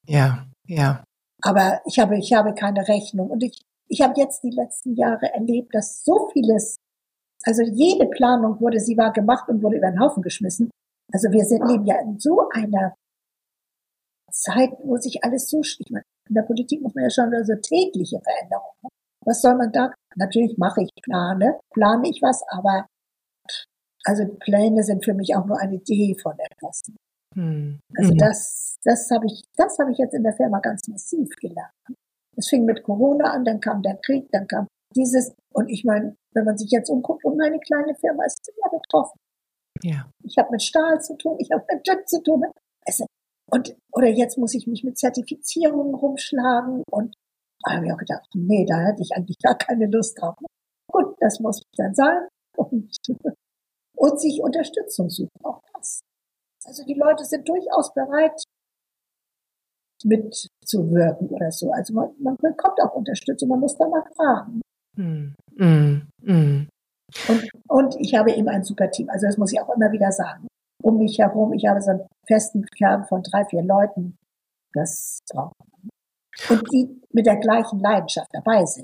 Ja, ja.
Aber ich habe, ich habe keine Rechnung. Und ich, ich habe jetzt die letzten Jahre erlebt, dass so vieles, also jede Planung wurde, sie war gemacht und wurde über den Haufen geschmissen. Also wir sind, leben ja in so einer Zeit, wo sich alles so, ich meine, in der Politik muss man ja schon so tägliche Veränderungen. Was soll man da? Natürlich mache ich Plane, plane ich was, aber also Pläne sind für mich auch nur eine Idee von etwas. Hm. Also das, das habe ich, das habe ich jetzt in der Firma ganz massiv gelernt. Es fing mit Corona an, dann kam der Krieg, dann kam dieses, und ich meine, wenn man sich jetzt umguckt, und meine kleine Firma ist sehr betroffen.
Ja.
Ich habe mit Stahl zu tun, ich habe mit Jet zu tun. Also, und, oder jetzt muss ich mich mit Zertifizierungen rumschlagen und da habe ich auch gedacht, nee, da hatte ich eigentlich gar keine Lust drauf. Gut, das muss dann sein und, und sich Unterstützung suchen, auch das. Also die Leute sind durchaus bereit, mitzuwirken oder so. Also man, man bekommt auch Unterstützung, man muss danach fragen. Mm, mm, mm. Und, und ich habe eben ein super Team, also das muss ich auch immer wieder sagen. Um mich herum, ich habe so einen festen Kern von drei, vier Leuten, das braucht man. Und die mit der gleichen Leidenschaft dabei sind.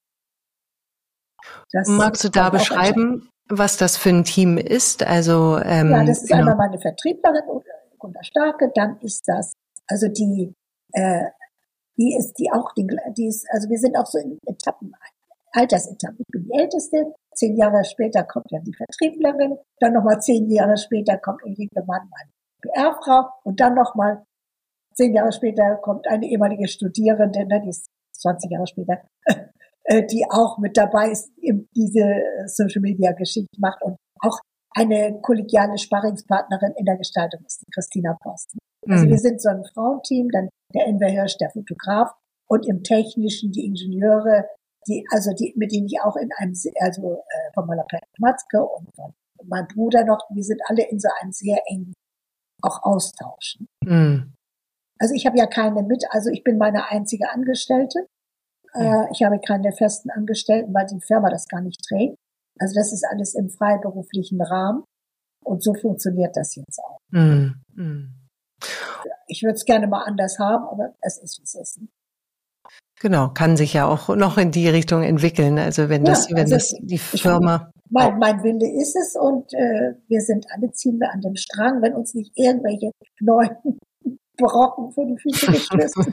Das Magst du da beschreiben, was das für ein Team ist? Also ähm,
ja, das ist
genau.
einmal meine Vertrieblerin, Gunter Starke, dann ist das, also die, äh, die ist die auch, die, die ist, also wir sind auch so in Etappen, Altersetappen. Ich bin die Älteste, zehn Jahre später kommt dann die Vertrieblerin, dann nochmal zehn Jahre später kommt Ulrike Mann, meine P R-Frau, und dann nochmal zehn Jahre später kommt eine ehemalige Studierende, ne, die ist zwanzig Jahre später, die auch mit dabei ist, eben diese Social-Media-Geschichte macht und auch eine kollegiale Sparringspartnerin in der Gestaltung ist, die Christina Posten. Also mhm. wir sind so ein Frauenteam, dann der Enver Hirsch, der Fotograf, und im Technischen die Ingenieure, die, also die, mit denen ich auch in einem, also äh, von Maler Matzke und von meinem Bruder noch, wir sind alle in so einem sehr engen auch austauschen. Mhm. Also ich habe ja keine mit, also ich bin meine einzige Angestellte. Ja. Äh, ich habe keine festen Angestellten, weil die Firma das gar nicht trägt. Also das ist alles im freiberuflichen Rahmen. Und so funktioniert das jetzt auch. Mm, mm. Ich würde es gerne mal anders haben, aber es ist, wie es ist.
Genau, kann sich ja auch noch in die Richtung entwickeln. Also wenn das, ja, wenn also das die Firma.
Ich, mein, mein Wille ist es, und äh, wir sind alle, ziehen wir an dem Strang, wenn uns nicht irgendwelche neuen Brocken vor die Füße geschmissen.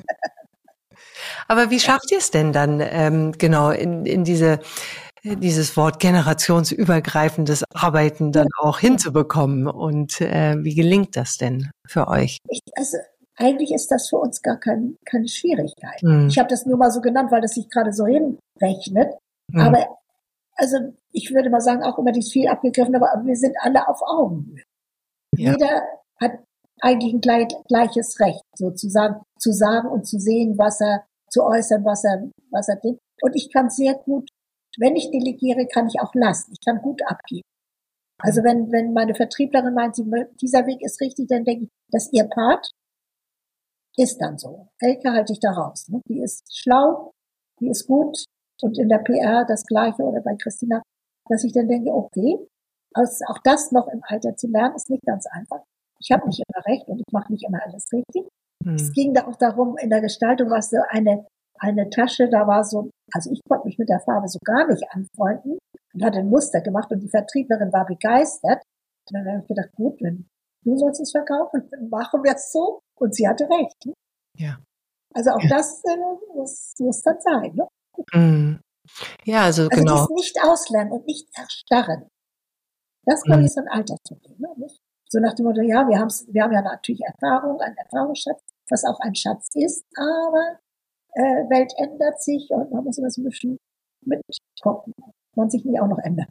Aber wie schafft ihr es denn dann ähm, genau in, in diese dieses Wort generationsübergreifendes Arbeiten dann auch hinzubekommen? Und äh, wie gelingt das denn für euch?
Ich, also eigentlich ist das für uns gar kein, keine Schwierigkeit. Hm. Ich habe das nur mal so genannt, weil das sich gerade so hinrechnet. Hm. Aber also ich würde mal sagen, auch immer die ist viel abgegriffen, aber wir sind alle auf Augenhöhe. Ja. Jeder hat eigentlich ein gleich, gleiches Recht, sozusagen, zu sagen und zu sehen, was er, zu äußern, was er, was er denkt. Und ich kann sehr gut, wenn ich delegiere, kann ich auch lassen. Ich kann gut abgeben. Also wenn, wenn meine Vertrieblerin meint, sie, dieser Weg ist richtig, dann denke ich, dass ihr Part ist dann so. Elke halte ich da raus. Ne? Die ist schlau, die ist gut, und in der P R das Gleiche, oder bei Christina, dass ich dann denke, okay, also auch das noch im Alter zu lernen, ist nicht ganz einfach. Ich habe nicht immer recht und ich mache nicht immer alles richtig. Hm. Es ging da auch darum, in der Gestaltung war es so eine, eine Tasche, da war so, also ich konnte mich mit der Farbe so gar nicht anfreunden und hatte ein Muster gemacht, und die Vertrieblerin war begeistert. Und dann habe ich gedacht, gut, wenn du sollst es verkaufen, dann machen wir es so. Und sie hatte recht. Ne?
Ja.
Also auch ja. das äh, muss, muss dann sein. Ne?
Mm. Ja, also, also genau.
Also nicht auslernen und nicht erstarren. Das glaube ich, mm. so ein Altersproblem. Ne? Nicht? So nach dem Motto, ja, wir, haben's, wir haben ja natürlich Erfahrung, einen Erfahrungsschatz, was auch ein Schatz ist, aber äh, Welt ändert sich und man muss immer so ein bisschen mitgucken, man sich nicht auch noch ändert.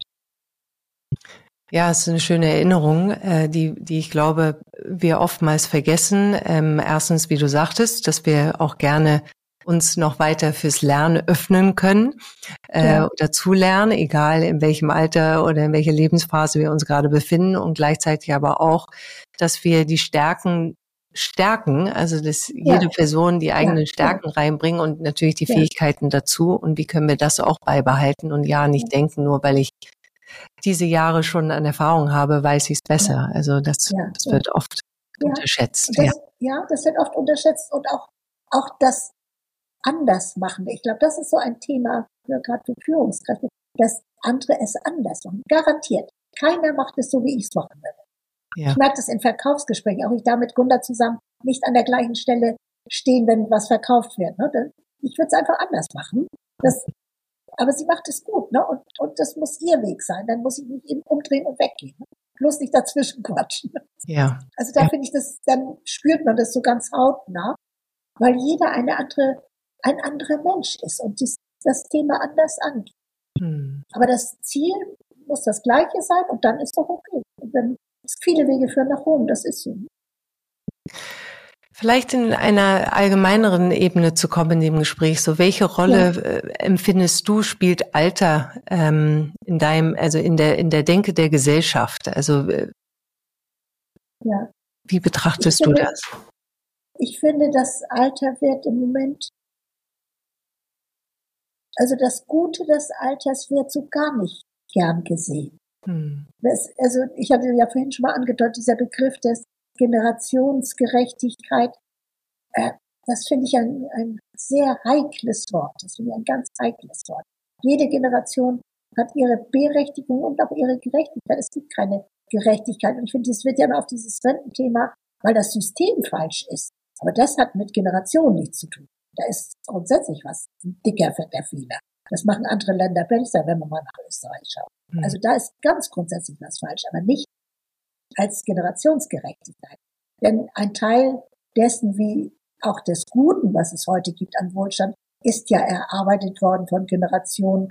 Ja, es ist eine schöne Erinnerung, äh, die, die ich glaube, wir oftmals vergessen. Ähm, erstens, wie du sagtest, dass wir auch gerne uns noch weiter fürs Lernen öffnen können, äh, ja. oder zulernen, egal in welchem Alter oder in welcher Lebensphase wir uns gerade befinden, und gleichzeitig aber auch, dass wir die Stärken stärken, also dass jede ja. Person die eigenen ja. Stärken ja. reinbringen und natürlich die ja. Fähigkeiten dazu, und wie können wir das auch beibehalten und ja nicht ja. denken, nur weil ich diese Jahre schon an Erfahrung habe, weiß ich es besser. Also das, ja, das wird ja. oft ja. unterschätzt.
Das,
ja.
ja, das wird oft unterschätzt, und auch auch das Andersmachende. Ich glaube, das ist so ein Thema für gerade für Führungskräfte, dass andere es anders machen. Garantiert. Keiner macht es so, wie ich es machen würde. Ja. Ich merke das in Verkaufsgesprächen, auch ich da mit Gunda zusammen nicht an der gleichen Stelle stehen, wenn was verkauft wird. Ne? Ich würde es einfach anders machen. Das, aber sie macht es gut, ne? Und, und das muss ihr Weg sein. Dann muss ich mich eben umdrehen und weggehen. Ne? Bloß nicht dazwischen quatschen.
Ja.
Also da
ja.
finde ich das, dann spürt man das so ganz hautnah, weil jeder eine andere, ein anderer Mensch ist und dies, das Thema anders angeht. Hm. Aber das Ziel muss das gleiche sein und dann ist doch okay. Und dann ist viele Wege führen nach Rom, das ist so.
Vielleicht in einer allgemeineren Ebene zu kommen in dem Gespräch. So, welche Rolle ja. äh, empfindest du, spielt Alter ähm, in deinem, also in der in der Denke der Gesellschaft? Also äh, ja. Wie betrachtest
finde,
du das?
Ich finde, das Alter wird im Moment, also das Gute des Alters wird so gar nicht gern gesehen. Hm. Das, also ich hatte ja vorhin schon mal angedeutet, dieser Begriff des Generationsgerechtigkeit, äh, das finde ich ein, ein sehr heikles Wort. Das finde ich ein ganz heikles Wort. Jede Generation hat ihre Berechtigung und auch ihre Gerechtigkeit. Es gibt keine Gerechtigkeit. Und ich finde, es wird ja immer auf dieses Rententhema, weil das System falsch ist. Aber das hat mit Generation nichts zu tun. Da ist grundsätzlich was ein dicker, fetter Fehler. Das machen andere Länder besser, wenn man mal nach Österreich schaut. Mhm. Also da ist ganz grundsätzlich was falsch, aber nicht als Generationsgerechtigkeit. Denn ein Teil dessen, wie auch des Guten, was es heute gibt an Wohlstand, ist ja erarbeitet worden von Generationen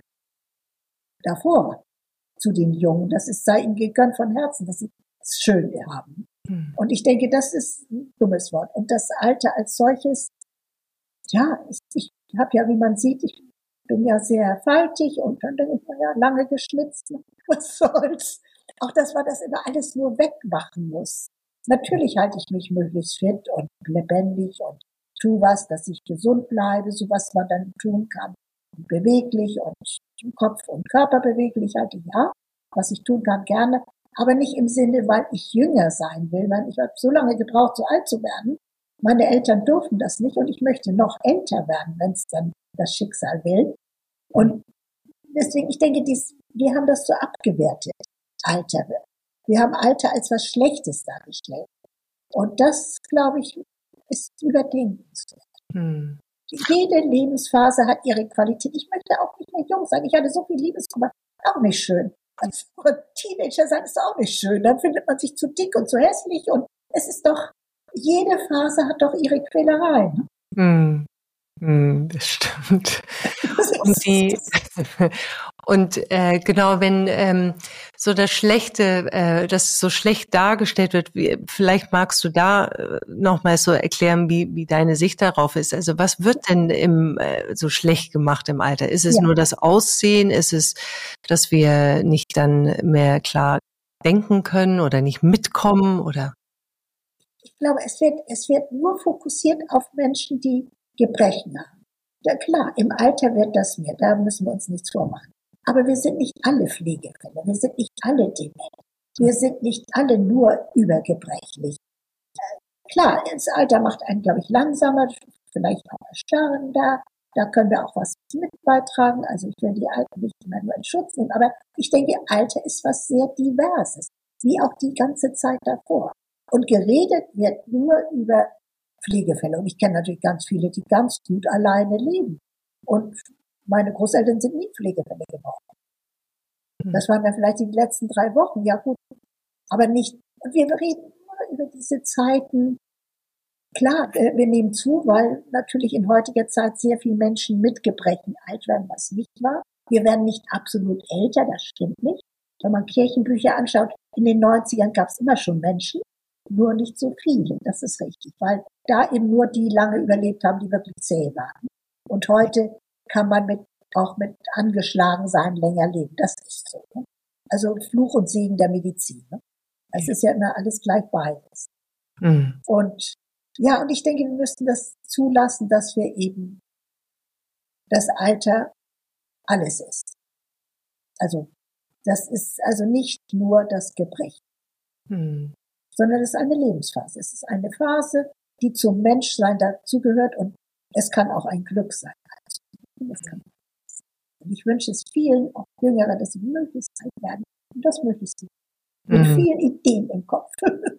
davor zu den Jungen. Das ist, sei ihnen gegönnt von Herzen, dass sie es schön haben. Mhm. Und ich denke, das ist ein dummes Wort. Und das Alter als solches, ja, ich, ich habe ja, wie man sieht, ich bin ja sehr faltig und dann denke ich, ja, lange geschnitzt, was soll's. Auch dass man das immer alles nur wegmachen muss. Natürlich halte ich mich möglichst fit und lebendig und tu was, dass ich gesund bleibe, so was man dann tun kann. Und beweglich und Kopf und Körper beweglich halte ich, ja, was ich tun kann, gerne. Aber nicht im Sinne, weil ich jünger sein will. Weil ich habe so lange gebraucht, so alt zu werden. Meine Eltern durften das nicht und ich möchte noch älter werden, wenn es dann das Schicksal will. Und deswegen, ich denke, dies, wir haben das so abgewertet, Alter. Wir haben Alter als was Schlechtes dargestellt. Und das, glaube ich, ist überdenkenswert. Hm. Jede Lebensphase hat ihre Qualität. Ich möchte auch nicht mehr jung sein. Ich hatte so viel Liebeskummer. Auch nicht schön. Als Teenager sein ist auch nicht schön. Dann findet man sich zu dick und zu hässlich. Und es ist doch, jede Phase hat doch ihre Quälereien.
Hm. Hm, das stimmt. Und die und äh, genau, wenn ähm, so das Schlechte, äh, das so schlecht dargestellt wird, wie, vielleicht magst du da äh, nochmal so erklären, wie wie deine Sicht darauf ist. Also was wird denn im äh, so schlecht gemacht im Alter? Ist es ja. nur das Aussehen? Ist es, dass wir nicht dann mehr klar denken können oder nicht mitkommen oder?
Ich glaube, es wird es wird nur fokussiert auf Menschen, die Gebrechen haben. Ja klar, im Alter wird das mehr, da müssen wir uns nichts vormachen. Aber wir sind nicht alle Pflegefälle, wir sind nicht alle dement, wir sind nicht alle nur übergebrechlich. Klar, das Alter macht einen, glaube ich, langsamer, vielleicht auch erstarrender, da können wir auch was mit beitragen, also ich will die Alten nicht immer nur in Schutz nehmen, aber ich denke, Alter ist was sehr Diverses, wie auch die ganze Zeit davor. Und geredet wird nur über Pflegefälle. Und ich kenne natürlich ganz viele, die ganz gut alleine leben. Und meine Großeltern sind nie Pflegefälle geworden. Das waren dann vielleicht die letzten drei Wochen, ja gut. Aber nicht, und wir reden nur über diese Zeiten. Klar, wir nehmen zu, weil natürlich in heutiger Zeit sehr viele Menschen mit Gebrechen alt werden, was nicht war. Wir werden nicht absolut älter, das stimmt nicht. Wenn man Kirchenbücher anschaut, in den neunzigern gab es immer schon Menschen, nur nicht so viele, das ist richtig, weil da eben nur die lange überlebt haben, die wirklich zäh waren. Und heute kann man mit auch mit angeschlagen sein länger leben, das ist so. Ne? Also Fluch und Segen der Medizin. Ne? Es ist ja immer alles gleich beides. Mhm. Und ja, und ich denke, wir müssten das zulassen, dass wir eben das Alter alles ist. Also das ist also nicht nur das Gebrechen. Mhm. Sondern es ist eine Lebensphase. Es ist eine Phase, die zum Menschsein dazugehört und es kann auch ein Glück sein. Also, es kann, und ich wünsche es vielen, auch Jüngeren, dass sie möglichst alt werden. Und das möglichst mit mhm. vielen Ideen im Kopf.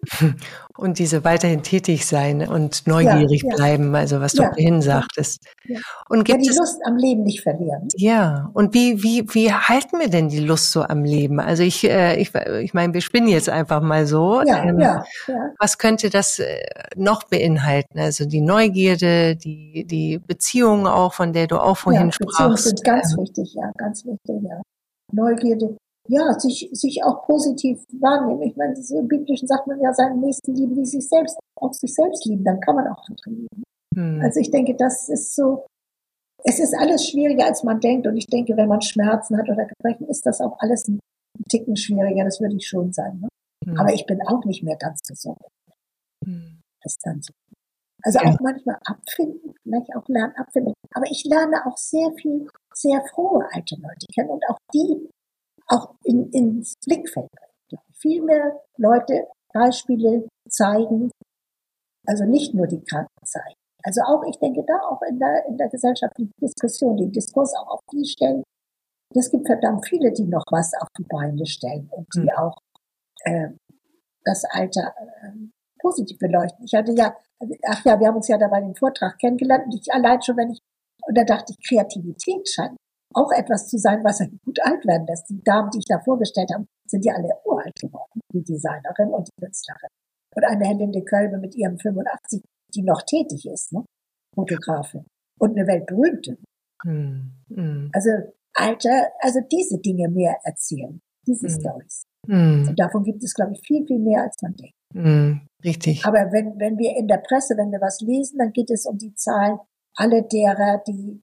Und diese weiterhin tätig sein und neugierig ja, ja. bleiben, also was du ja, vorhin sagtest.
Ja. Und gibt ja, die es, Lust am Leben nicht verlieren.
Ja, und wie wie wie halten wir denn die Lust so am Leben? Also ich äh, ich ich meine, wir spinnen jetzt einfach mal so.
Ja, ähm, ja, ja.
Was könnte das noch beinhalten? Also die Neugierde, die die Beziehungen auch, von der du auch vorhin ja, sprachst.
Beziehungen sind ganz ähm, wichtig, ja, ganz wichtig, ja. Neugierde. Ja, sich, sich auch positiv wahrnehmen. Ich meine, so im Biblischen sagt man ja, seinen Nächsten lieben wie sich selbst, auch sich selbst lieben, dann kann man auch andere lieben. Hm. Also ich denke, das ist so, es ist alles schwieriger, als man denkt. Und ich denke, wenn man Schmerzen hat oder Gebrechen, ist das auch alles ein Ticken schwieriger, das würde ich schon sagen. Ne? Hm. Aber ich bin auch nicht mehr ganz gesund. Hm. Das ist dann so. Also ja. auch manchmal abfinden, vielleicht auch lernen abfinden. Aber ich lerne auch sehr viel, sehr frohe alte Leute kennen und auch die, auch in, ins Blickfeld bringen. Viel mehr Leute Beispiele zeigen, also nicht nur die Kranken zeigen. Also auch, ich denke, da auch in der, in der gesellschaftlichen Diskussion, den Diskurs auch auf die stellen. Es gibt verdammt viele, die noch was auf die Beine stellen und die mhm. auch äh, das Alter äh, positiv beleuchten. Ich hatte ja, ach ja, wir haben uns ja da bei dem Vortrag kennengelernt und ich allein schon, wenn ich, und da dachte ich, Kreativität scheint auch etwas zu sein, was gut alt werden lässt. Die Damen, die ich da vorgestellt habe, sind ja alle uralt geworden, die Designerin und die Künstlerin. Und eine Helinde Kölbe mit ihrem fünfundachtzig, die noch tätig ist, ne? Fotografin. Und eine weltberühmte. Mm, mm. Also Alter, also diese Dinge mehr erzählen, diese mm. Stories. Mm. Und davon gibt es, glaube ich, viel, viel mehr, als man denkt.
Mm, richtig.
Aber wenn, wenn wir in der Presse, wenn wir was lesen, dann geht es um die Zahlen alle derer, die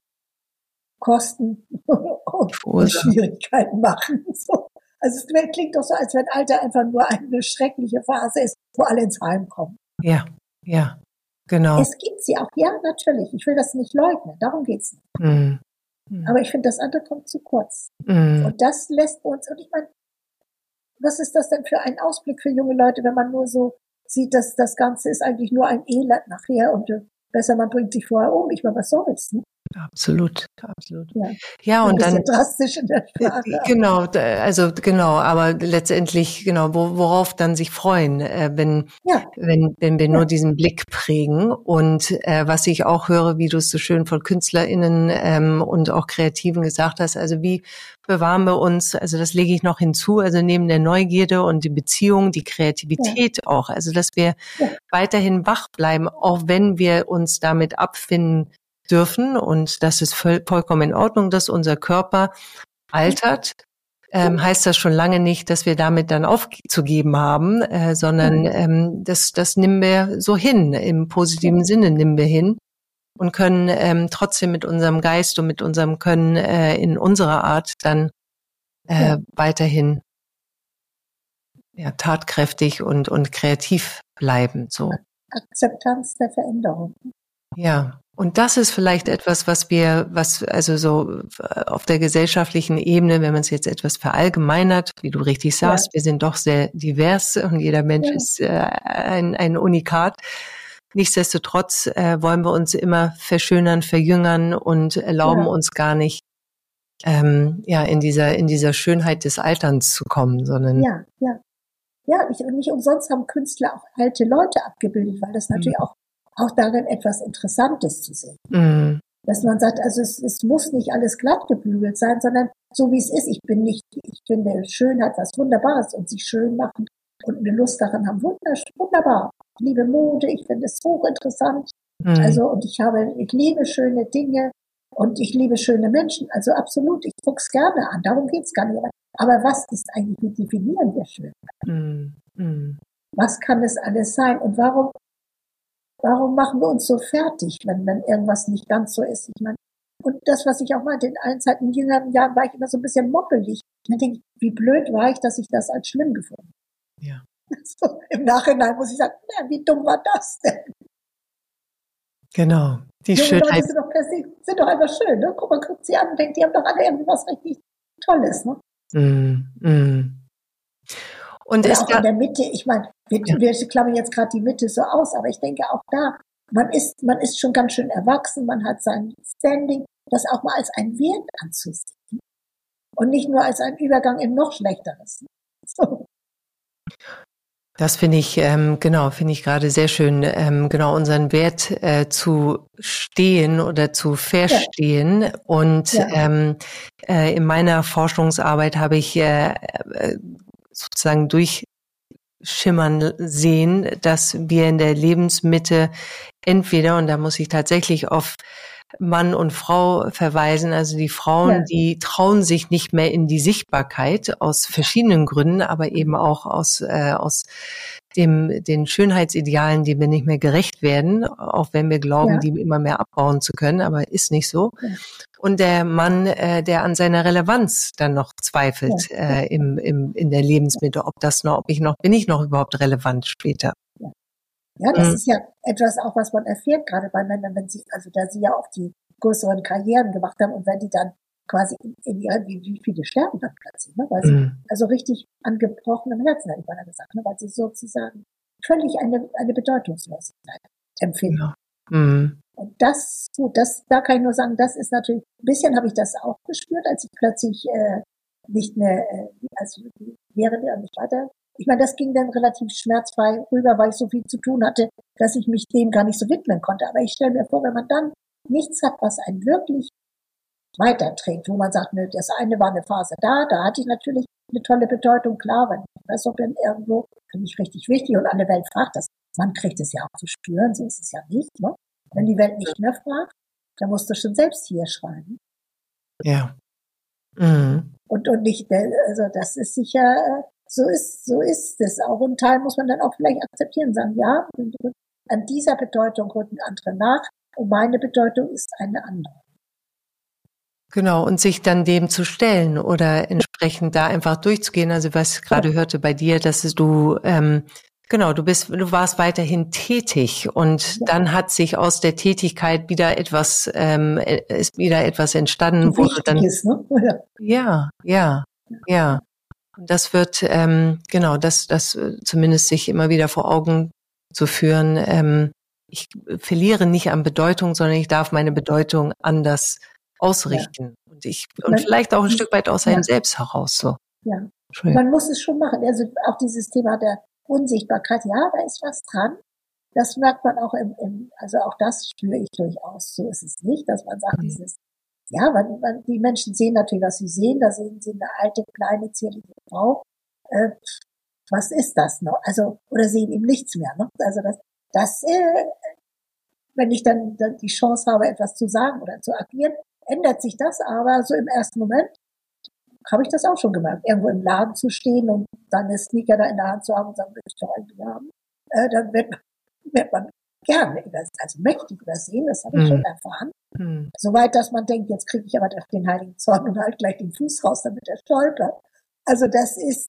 Kosten und Schwierigkeiten machen. So. Also es klingt doch so, als wenn Alter einfach nur eine schreckliche Phase ist, wo alle ins Heim kommen.
Ja, ja, genau.
Es gibt sie auch, ja, natürlich. Ich will das nicht leugnen, darum geht's nicht. Mm. Mm. Aber ich finde, das andere kommt zu kurz. Mm. Und das lässt uns, und ich meine, was ist das denn für ein Ausblick für junge Leute, wenn man nur so sieht, dass das Ganze ist eigentlich nur ein Elend nachher und besser man bringt sich vorher um. Ich meine, was soll's, ne?
Absolut, absolut.
Ja,
ja und dann
drastisch in der Sprache.
Genau, also genau, aber letztendlich genau, worauf dann sich freuen, äh, wenn ja. wenn wenn wir ja. nur diesen Blick prägen und äh, was ich auch höre, wie du es so schön von KünstlerInnen ähm, und auch Kreativen gesagt hast, also wie bewahren wir uns, also das lege ich noch hinzu, also neben der Neugierde und die Beziehung, die Kreativität ja. auch, also dass wir ja. weiterhin wach bleiben, auch wenn wir uns damit abfinden dürfen und das ist voll, vollkommen in Ordnung, dass unser Körper altert, ähm, heißt das schon lange nicht, dass wir damit dann aufzugeben haben, äh, sondern ähm, das, das nehmen wir so hin, im positiven Sinne nehmen wir hin und können ähm, trotzdem mit unserem Geist und mit unserem Können äh, in unserer Art dann äh, ja. weiterhin ja, tatkräftig und, und kreativ bleiben. So.
Akzeptanz der Veränderung.
Ja. Und das ist vielleicht etwas, was wir, was also so auf der gesellschaftlichen Ebene, wenn man es jetzt etwas verallgemeinert, wie du richtig sagst, ja. wir sind doch sehr divers und jeder Mensch ja. ist äh, ein, ein Unikat. Nichtsdestotrotz äh, wollen wir uns immer verschönern, verjüngern und erlauben ja. uns gar nicht, ähm, ja, in dieser in dieser Schönheit des Alterns zu kommen, sondern
ja, ja, ja. Nicht, nicht umsonst haben Künstler auch alte Leute abgebildet, weil das natürlich mhm. auch auch darin etwas Interessantes zu sehen. Mm. Dass man sagt, also es, es muss nicht alles glatt gebügelt sein, sondern so wie es ist. Ich bin nicht, ich finde Schönheit was Wunderbares und sich schön machen und eine Lust daran haben. Wunderbar. Ich liebe Mode, ich finde es hochinteressant. Mm. Also, und ich habe, ich liebe schöne Dinge und ich liebe schöne Menschen. Also absolut, ich guck's gerne an. Darum geht's gar nicht. Aber was ist eigentlich, wie definieren wir Schönheit? Mm. Mm. Was kann es alles sein? Und warum Warum machen wir uns so fertig, wenn, wenn irgendwas nicht ganz so ist? Ich meine, und das, was ich auch meinte, in allen Zeiten, in jüngeren Jahren war ich immer so ein bisschen moppelig. Und dann denke ich, wie blöd war ich, dass ich das als schlimm gefunden habe.
Ja.
So, im Nachhinein muss ich sagen, na, wie dumm war das denn?
Genau. Die
Junge
Schönheit.
Leute sind doch, sind doch einfach schön, ne? Guck mal, guckt sie an und denkt, die haben doch alle irgendwas richtig Tolles, ne?
Mm, mm. Und
Oder
ist
auch in der Mitte, ich meine, wir, ja. wir klammern jetzt gerade die Mitte so aus, aber ich denke auch da, man ist, man ist schon ganz schön erwachsen, man hat sein Standing, das auch mal als ein Wert anzusehen und nicht nur als ein Übergang in noch Schlechteres. So.
Das finde ich, ähm, genau, finde ich gerade sehr schön, ähm, genau unseren Wert äh, zu stehen oder zu verstehen. Ja. Und ja. Ähm, äh, in meiner Forschungsarbeit habe ich äh, äh, sozusagen durchschimmern sehen, dass wir in der Lebensmitte entweder, und da muss ich tatsächlich auf Mann und Frau verweisen, also die Frauen, ja. die trauen sich nicht mehr in die Sichtbarkeit aus verschiedenen Gründen, aber eben auch aus äh, aus dem den Schönheitsidealen, die wir nicht mehr gerecht werden, auch wenn wir glauben, ja. die immer mehr abbauen zu können, aber ist nicht so. Ja. Und der Mann, äh, der an seiner Relevanz dann noch zweifelt ja. äh, im im in der Lebensmitte, ob das noch, ob ich noch bin ich noch überhaupt relevant später.
Ja. Ja, das mhm. ist ja etwas auch, was man erfährt, gerade bei Männern, wenn sie, also da sie ja auch die größeren Karrieren gemacht haben und wenn die dann quasi in, in ihrer, wie, wie viele sterben dann plötzlich, ne? Weil sie, mhm. also richtig an gebrochenem Herzen, hätte ich mal gesagt, ne? Weil sie sozusagen völlig eine, eine Bedeutungslosigkeit empfinden. Ja. Mhm. Und das, gut, das, da kann ich nur sagen, das ist natürlich, ein bisschen habe ich das auch gespürt, als ich plötzlich äh, nicht mehr, äh, also wäre der nicht weiter. Ich meine, das ging dann relativ schmerzfrei rüber, weil ich so viel zu tun hatte, dass ich mich dem gar nicht so widmen konnte. Aber ich stelle mir vor, wenn man dann nichts hat, was einen wirklich weiterträgt, wo man sagt, ne, das eine war eine Phase da, da hatte ich natürlich eine tolle Bedeutung, klar, wenn ich Professor bin irgendwo, finde ich richtig wichtig und alle Welt fragt das. Man kriegt es ja auch zu spüren, so ist es ja nicht, ne? Wenn die Welt nicht mehr fragt, dann musst du schon selbst hier schreiben.
Ja. Mhm.
Und, und nicht, also das ist sicher, so ist, so ist es auch. Und Teil muss man dann auch vielleicht akzeptieren, sagen, ja, an dieser Bedeutung rücken andere nach und meine Bedeutung ist eine andere.
Genau, und sich dann dem zu stellen oder entsprechend da einfach durchzugehen. Also was ich gerade ja. hörte bei dir, dass du, ähm, genau, du bist, du warst weiterhin tätig und ja. dann hat sich aus der Tätigkeit wieder etwas, ähm, ist wieder etwas entstanden, wo du dann,
ist, ne? ja.
ja, ja, ja. Und das wird, ähm, genau, das, das zumindest sich immer wieder vor Augen zu führen. Ähm, ich verliere nicht an Bedeutung, sondern ich darf meine Bedeutung anders ausrichten. Ja. Und ich, und man, vielleicht auch ein Stück weit aus einem ja. selbst heraus, so.
Ja. Man muss es schon machen. Also auch dieses Thema der Unsichtbarkeit, ja, da ist was dran. Das merkt man auch im, im also auch das spüre ich durchaus. So ist es nicht, dass man sagt, mhm. dieses, ja, man, man, die Menschen sehen natürlich, was sie sehen. Da sehen sie eine alte, kleine, zierliche Frau. Äh, was ist das noch? Also, oder sehen eben nichts mehr, ne? Also das, das, äh, wenn ich dann, dann die Chance habe, etwas zu sagen oder zu agieren, ändert sich das, aber so im ersten Moment habe ich das auch schon gemerkt, irgendwo im Laden zu stehen und dann eine Sneaker da in der Hand zu haben und sagen, will ich doch eigentlich haben, äh, dann wird man, wird man gerne, also mächtig übersehen, das habe ich mhm. schon erfahren. Mhm. Soweit, dass man denkt, jetzt kriege ich aber den heiligen Zorn und halt gleich den Fuß raus, damit er stolpert. Also das ist,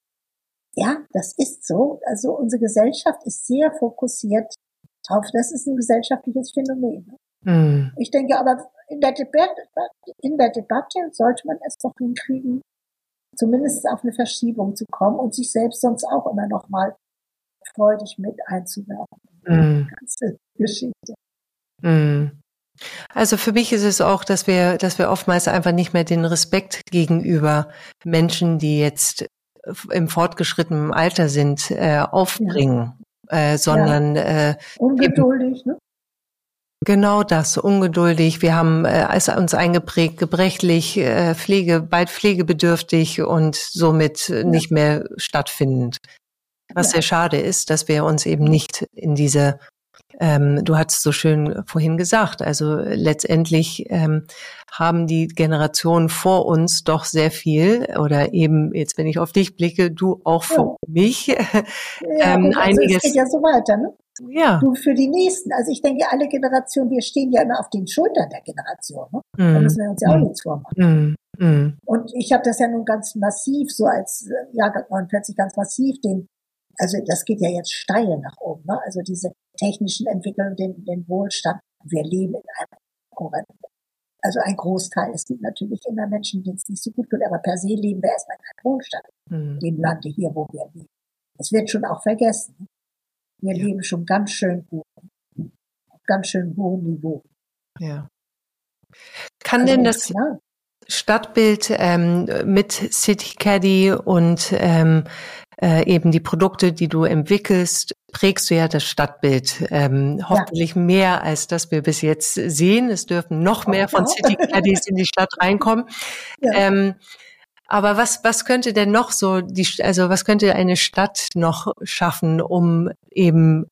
ja, das ist so. Also unsere Gesellschaft ist sehr fokussiert drauf. Das ist ein gesellschaftliches Phänomen. Ne? Mhm. Ich denke aber, in der Debatte, in der Debatte sollte man es doch hinkriegen, zumindest auf eine Verschiebung zu kommen und sich selbst sonst auch immer noch mal freudig mit einzuwerfen. Mm. Die ganze Geschichte.
Mm. Also für mich ist es auch, dass wir, dass wir oftmals einfach nicht mehr den Respekt gegenüber Menschen, die jetzt im fortgeschrittenen Alter sind, äh, aufbringen, ja. äh, sondern
ja. äh, ungeduldig, eben, ne?
Genau das, ungeduldig. Wir haben äh, uns eingeprägt, gebrechlich, äh, Pflege, bald pflegebedürftig und somit ja. nicht mehr stattfindend. Was ja. sehr schade ist, dass wir uns eben nicht in diese, ähm, du hast so schön vorhin gesagt, also letztendlich ähm, haben die Generationen vor uns doch sehr viel oder eben, jetzt wenn ich auf dich blicke, du auch ja. vor mich,
ja, ähm, also einiges. Es geht ja so weiter, ne?
Ja.
Du für die Nächsten. Also ich denke, alle Generationen, wir stehen ja immer auf den Schultern der Generation. Ne? Mm. Da müssen wir uns ja auch mm. nichts vormachen. Mm. Mm. Und ich habe das ja nun ganz massiv, so als Jahrgang neunundvierzig ganz massiv, den, also das geht ja jetzt steil nach oben, ne? Also diese technischen Entwicklungen, den, den Wohlstand. Wir leben in einem, also ein Großteil. Es gibt natürlich immer Menschen, denen es nicht so gut geht, aber per se leben wir erstmal in einem Wohlstand. Mm. Dem Lande hier, wo wir leben. Es wird schon auch vergessen. Wir ja. leben schon ganz schön gut. ganz schön hohem Niveau.
Ja. Kann
Also,
denn das
klar.
Stadtbild ähm, mit City Caddy und ähm, äh, eben die Produkte, die du entwickelst, prägst du ja das Stadtbild ähm, hoffentlich ja. mehr, als das wir bis jetzt sehen. Es dürfen noch mehr von City Caddies in die Stadt reinkommen. Ja. Ähm, aber was was könnte denn noch so die also was könnte eine Stadt noch schaffen, um eben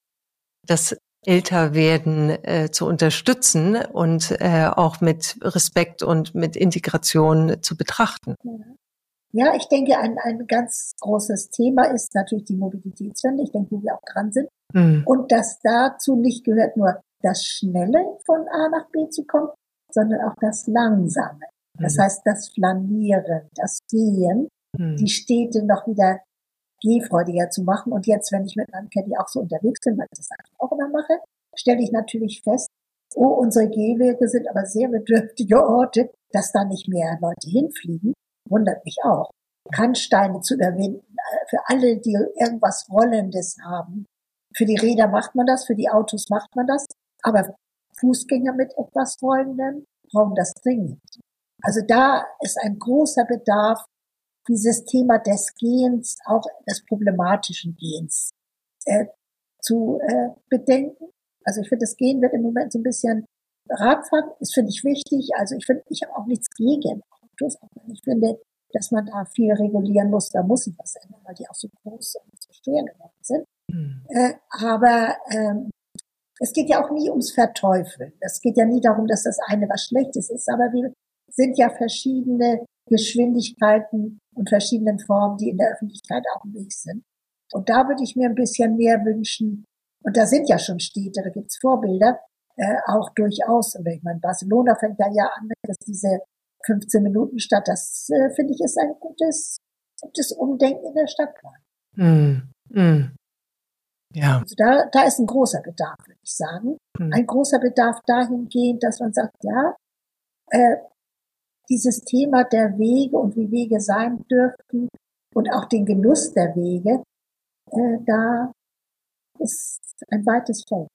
das Älterwerden äh, zu unterstützen und äh, auch mit Respekt und mit Integration zu betrachten?
Ja, ich denke, ein, ein ganz großes Thema ist natürlich die Mobilitätswende. Ich denke, wo wir auch dran sind. Mhm. Und dass dazu nicht gehört nur das Schnelle von A nach B zu kommen, sondern auch das Langsame. Das mhm. heißt, das Flanieren, das Gehen, mhm. die Städte noch wieder gehfreudiger zu machen. Und jetzt, wenn ich mit meinem Caddy auch so unterwegs bin, weil ich das auch immer mache, stelle ich natürlich fest, oh, unsere Gehwege sind aber sehr bedürftige Orte, dass da nicht mehr Leute hinfliegen, wundert mich auch. Kannsteine zu überwinden, für alle, die irgendwas Rollendes haben. Für die Räder macht man das, für die Autos macht man das, aber Fußgänger mit etwas Rollendem brauchen das dringend. Also da ist ein großer Bedarf, dieses Thema des Gehens, auch des problematischen Gehens, äh, zu äh, bedenken. Also ich finde, das Gehen wird im Moment so ein bisschen Radfahren, ist finde ich wichtig. Also ich finde, ich habe auch nichts gegen Autos. Ich finde, dass man da viel regulieren muss, da muss sich was ändern, weil die auch so groß und so schwer geworden sind. Mhm. Äh, aber ähm, es geht ja auch nie ums Verteufeln. Es geht ja nie darum, dass das eine was Schlechtes ist, aber wir sind ja verschiedene Geschwindigkeiten und verschiedenen Formen, die in der Öffentlichkeit auch im Weg sind. Und da würde ich mir ein bisschen mehr wünschen. Und da sind ja schon Städte, da gibt's Vorbilder, äh, auch durchaus. Und ich meine, Barcelona fängt da ja an, dass diese fünfzehn Minuten Stadt, das äh, finde ich ist ein gutes, gutes Umdenken in der Stadtplanung.
Mm, mm. Ja.
Also da, da ist ein großer Bedarf, würde ich sagen. Mm. Ein großer Bedarf dahingehend, dass man sagt, ja, äh, dieses Thema der Wege und wie Wege sein dürften und auch den Genuss der Wege, äh, da ist ein weites Feld.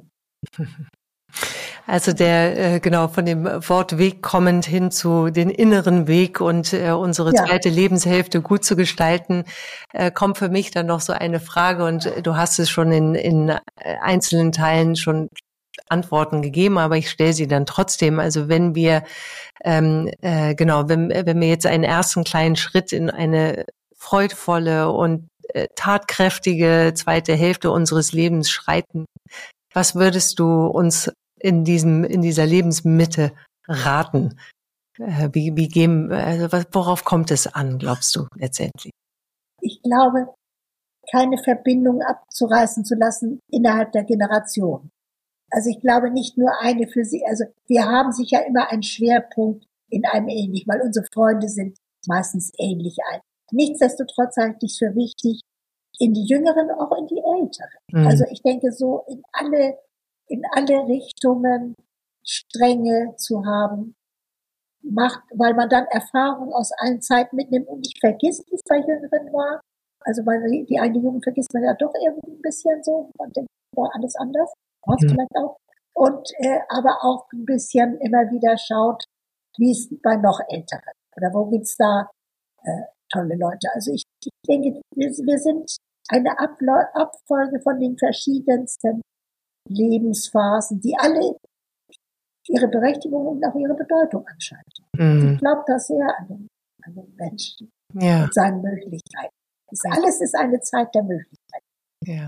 Also der, äh, genau, von dem Wort Weg kommend hin zu den inneren Weg und äh, unsere ja. zweite Lebenshälfte gut zu gestalten, äh, kommt für mich dann noch so eine Frage und äh, du hast es schon in, in einzelnen Teilen schon Antworten gegeben, aber ich stelle sie dann trotzdem. Also wenn wir, ähm, äh, genau, wenn, wenn wir jetzt einen ersten kleinen Schritt in eine freudvolle und äh, tatkräftige zweite Hälfte unseres Lebens schreiten, was würdest du uns in diesem, in dieser Lebensmitte raten? Äh, wie, wie gehen, also was, worauf kommt es an, glaubst du letztendlich?
Ich glaube, keine Verbindung abzureißen zu lassen innerhalb der Generation. Also ich glaube nicht nur eine für sie, also wir haben sicher immer einen Schwerpunkt in einem ähnlich, weil unsere Freunde sind meistens ähnlich alt. Nichtsdestotrotz halte ich es für wichtig, in die Jüngeren, auch in die Älteren. Mhm. Also ich denke so in alle, in alle Richtungen Strenge zu haben, macht, weil man dann Erfahrung aus allen Zeiten mitnimmt und nicht vergisst, wie es bei Jüngeren war. Also weil die, die eine Jugend vergisst man ja doch irgendwie ein bisschen so, man denkt, war alles anders. Was mhm. vielleicht auch. Und äh, aber auch ein bisschen immer wieder schaut, wie es bei noch Älteren oder wo gibt's da äh, tolle Leute. Also ich, ich denke, wir, wir sind eine Abla- Abfolge von den verschiedensten Lebensphasen, die alle ihre Berechtigung und auch ihre Bedeutung anscheinend. Mhm. Ich glaube da sehr an den, an den Menschen ja. und seinen Möglichkeiten. Das alles ist eine Zeit der Möglichkeiten.
Ja.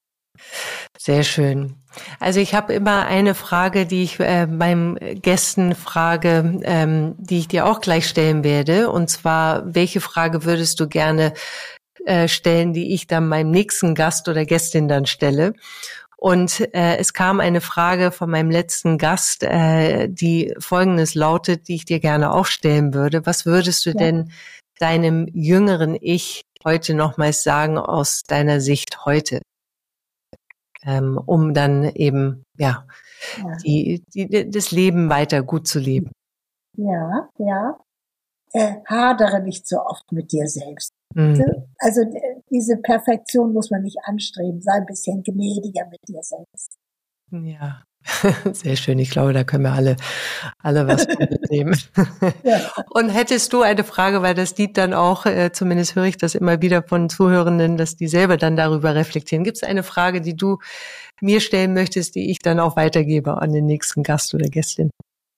Sehr schön. Also ich habe immer eine Frage, die ich äh, beim Gästen frage, ähm, die ich dir auch gleich stellen werde. Und zwar, welche Frage würdest du gerne äh, stellen, die ich dann meinem nächsten Gast oder Gästin dann stelle? Und äh, es kam eine Frage von meinem letzten Gast, äh, die Folgendes lautet, die ich dir gerne auch stellen würde. Was würdest du ja. denn deinem jüngeren Ich heute nochmals sagen aus deiner Sicht heute? Ähm, um dann eben, ja, ja. Die, die, das Leben weiter gut zu leben.
Ja, ja. Äh, hadere nicht so oft mit dir selbst. Mhm. Also äh, diese Perfektion muss man nicht anstreben. Sei ein bisschen gnädiger mit dir selbst.
Ja, Sehr schön. Ich glaube, da können wir alle, alle was mitnehmen. Ja. Und hättest du eine Frage, weil das Lied dann auch, äh, zumindest höre ich das immer wieder von Zuhörenden, dass die selber dann darüber reflektieren. Gibt es eine Frage, die du mir stellen möchtest, die ich dann auch weitergebe an den nächsten Gast oder Gästin?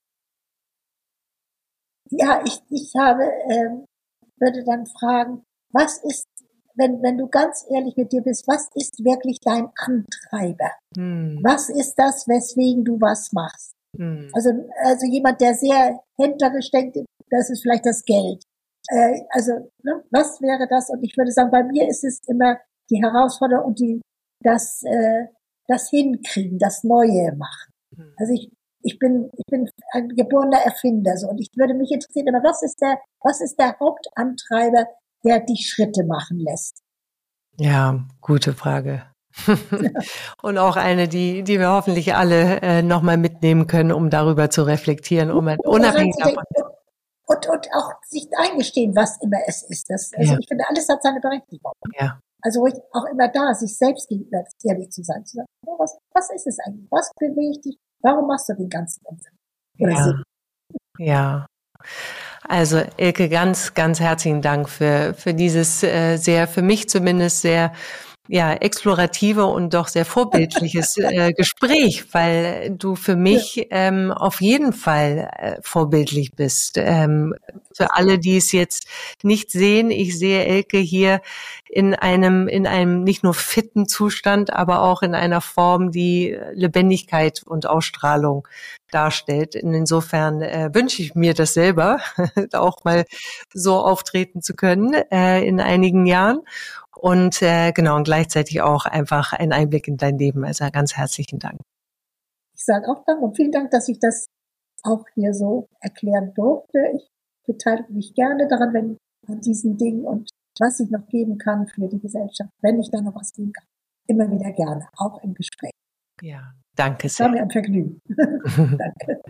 Ja, ich, ich habe, ähm, würde dann fragen, was ist, wenn, wenn du ganz ehrlich mit dir bist, was ist wirklich dein Antreiber? Hm. Was ist das, weswegen du was machst? Hm. Also, also jemand, der sehr händlerisch denkt, das ist vielleicht das Geld. Äh, also, ne, was wäre das? Und ich würde sagen, bei mir ist es immer die Herausforderung und die, das, äh, das Hinkriegen, das Neue machen. Hm. Also ich, ich bin, ich bin ein geborener Erfinder, so. Und ich würde mich interessieren, aber was ist der, was ist der Hauptantreiber, der dich Schritte machen lässt?
Ja, gute Frage. Und auch eine, die, die wir hoffentlich alle äh, nochmal mitnehmen können, um darüber zu reflektieren, um ein, unabhängig davon.
Und, und auch sich eingestehen, was immer es ist. Das, also ja. Ich finde, alles hat seine Berechtigung.
Ja.
Also ruhig auch immer da, sich selbst gegenüber ehrlich zu sein. Zu sagen, oh, was, was ist es eigentlich? Was bewegt dich? Warum machst du den ganzen Unsinn? Oder
ja.
Sinn?
Ja. Also Elke, ganz, ganz herzlichen Dank für, für dieses äh, sehr, für mich zumindest sehr ja, explorative und doch sehr vorbildliches äh, Gespräch, weil du für mich ähm, auf jeden Fall äh, vorbildlich bist. Ähm, für alle, die es jetzt nicht sehen, ich sehe Elke hier in einem, in einem nicht nur fitten Zustand, aber auch in einer Form, die Lebendigkeit und Ausstrahlung darstellt. Insofern äh, wünsche ich mir das selber, auch mal so auftreten zu können äh, in einigen Jahren. Und äh, genau, und gleichzeitig auch einfach ein Einblick in dein Leben. Also ganz herzlichen Dank.
Ich sage auch Dank und vielen Dank, dass ich das auch hier so erklären durfte. Ich beteilige mich gerne daran, wenn an diesen Dingen und was ich noch geben kann für die Gesellschaft, wenn ich da noch was geben kann. Immer wieder gerne, auch im Gespräch.
Ja, danke sehr.
Das war mir ein Vergnügen. Danke.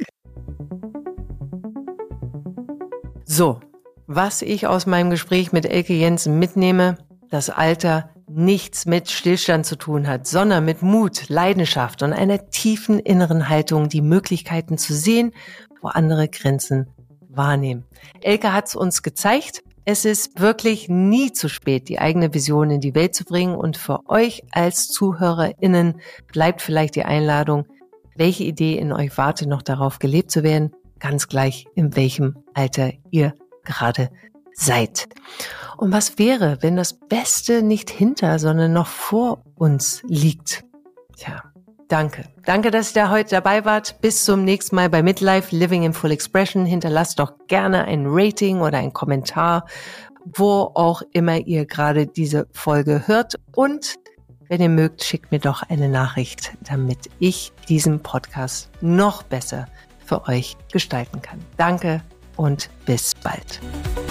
So, was ich aus meinem Gespräch mit Elke Jensen mitnehme, dass Alter nichts mit Stillstand zu tun hat, sondern mit Mut, Leidenschaft und einer tiefen inneren Haltung, die Möglichkeiten zu sehen, wo andere Grenzen wahrnehmen. Elke hat es uns gezeigt. Es ist wirklich nie zu spät, die eigene Vision in die Welt zu bringen. Und für euch als ZuhörerInnen bleibt vielleicht die Einladung, welche Idee in euch wartet noch darauf, gelebt zu werden, ganz gleich in welchem Alter ihr gerade seid. Und was wäre, wenn das Beste nicht hinter, sondern noch vor uns liegt? Tja, danke. Danke, dass ihr da heute dabei wart. Bis zum nächsten Mal bei Midlife Living in Full Expression. Hinterlasst doch gerne ein Rating oder einen Kommentar, wo auch immer ihr gerade diese Folge hört. Und wenn ihr mögt, schickt mir doch eine Nachricht, damit ich diesen Podcast noch besser für euch gestalten kann. Danke und bis bald.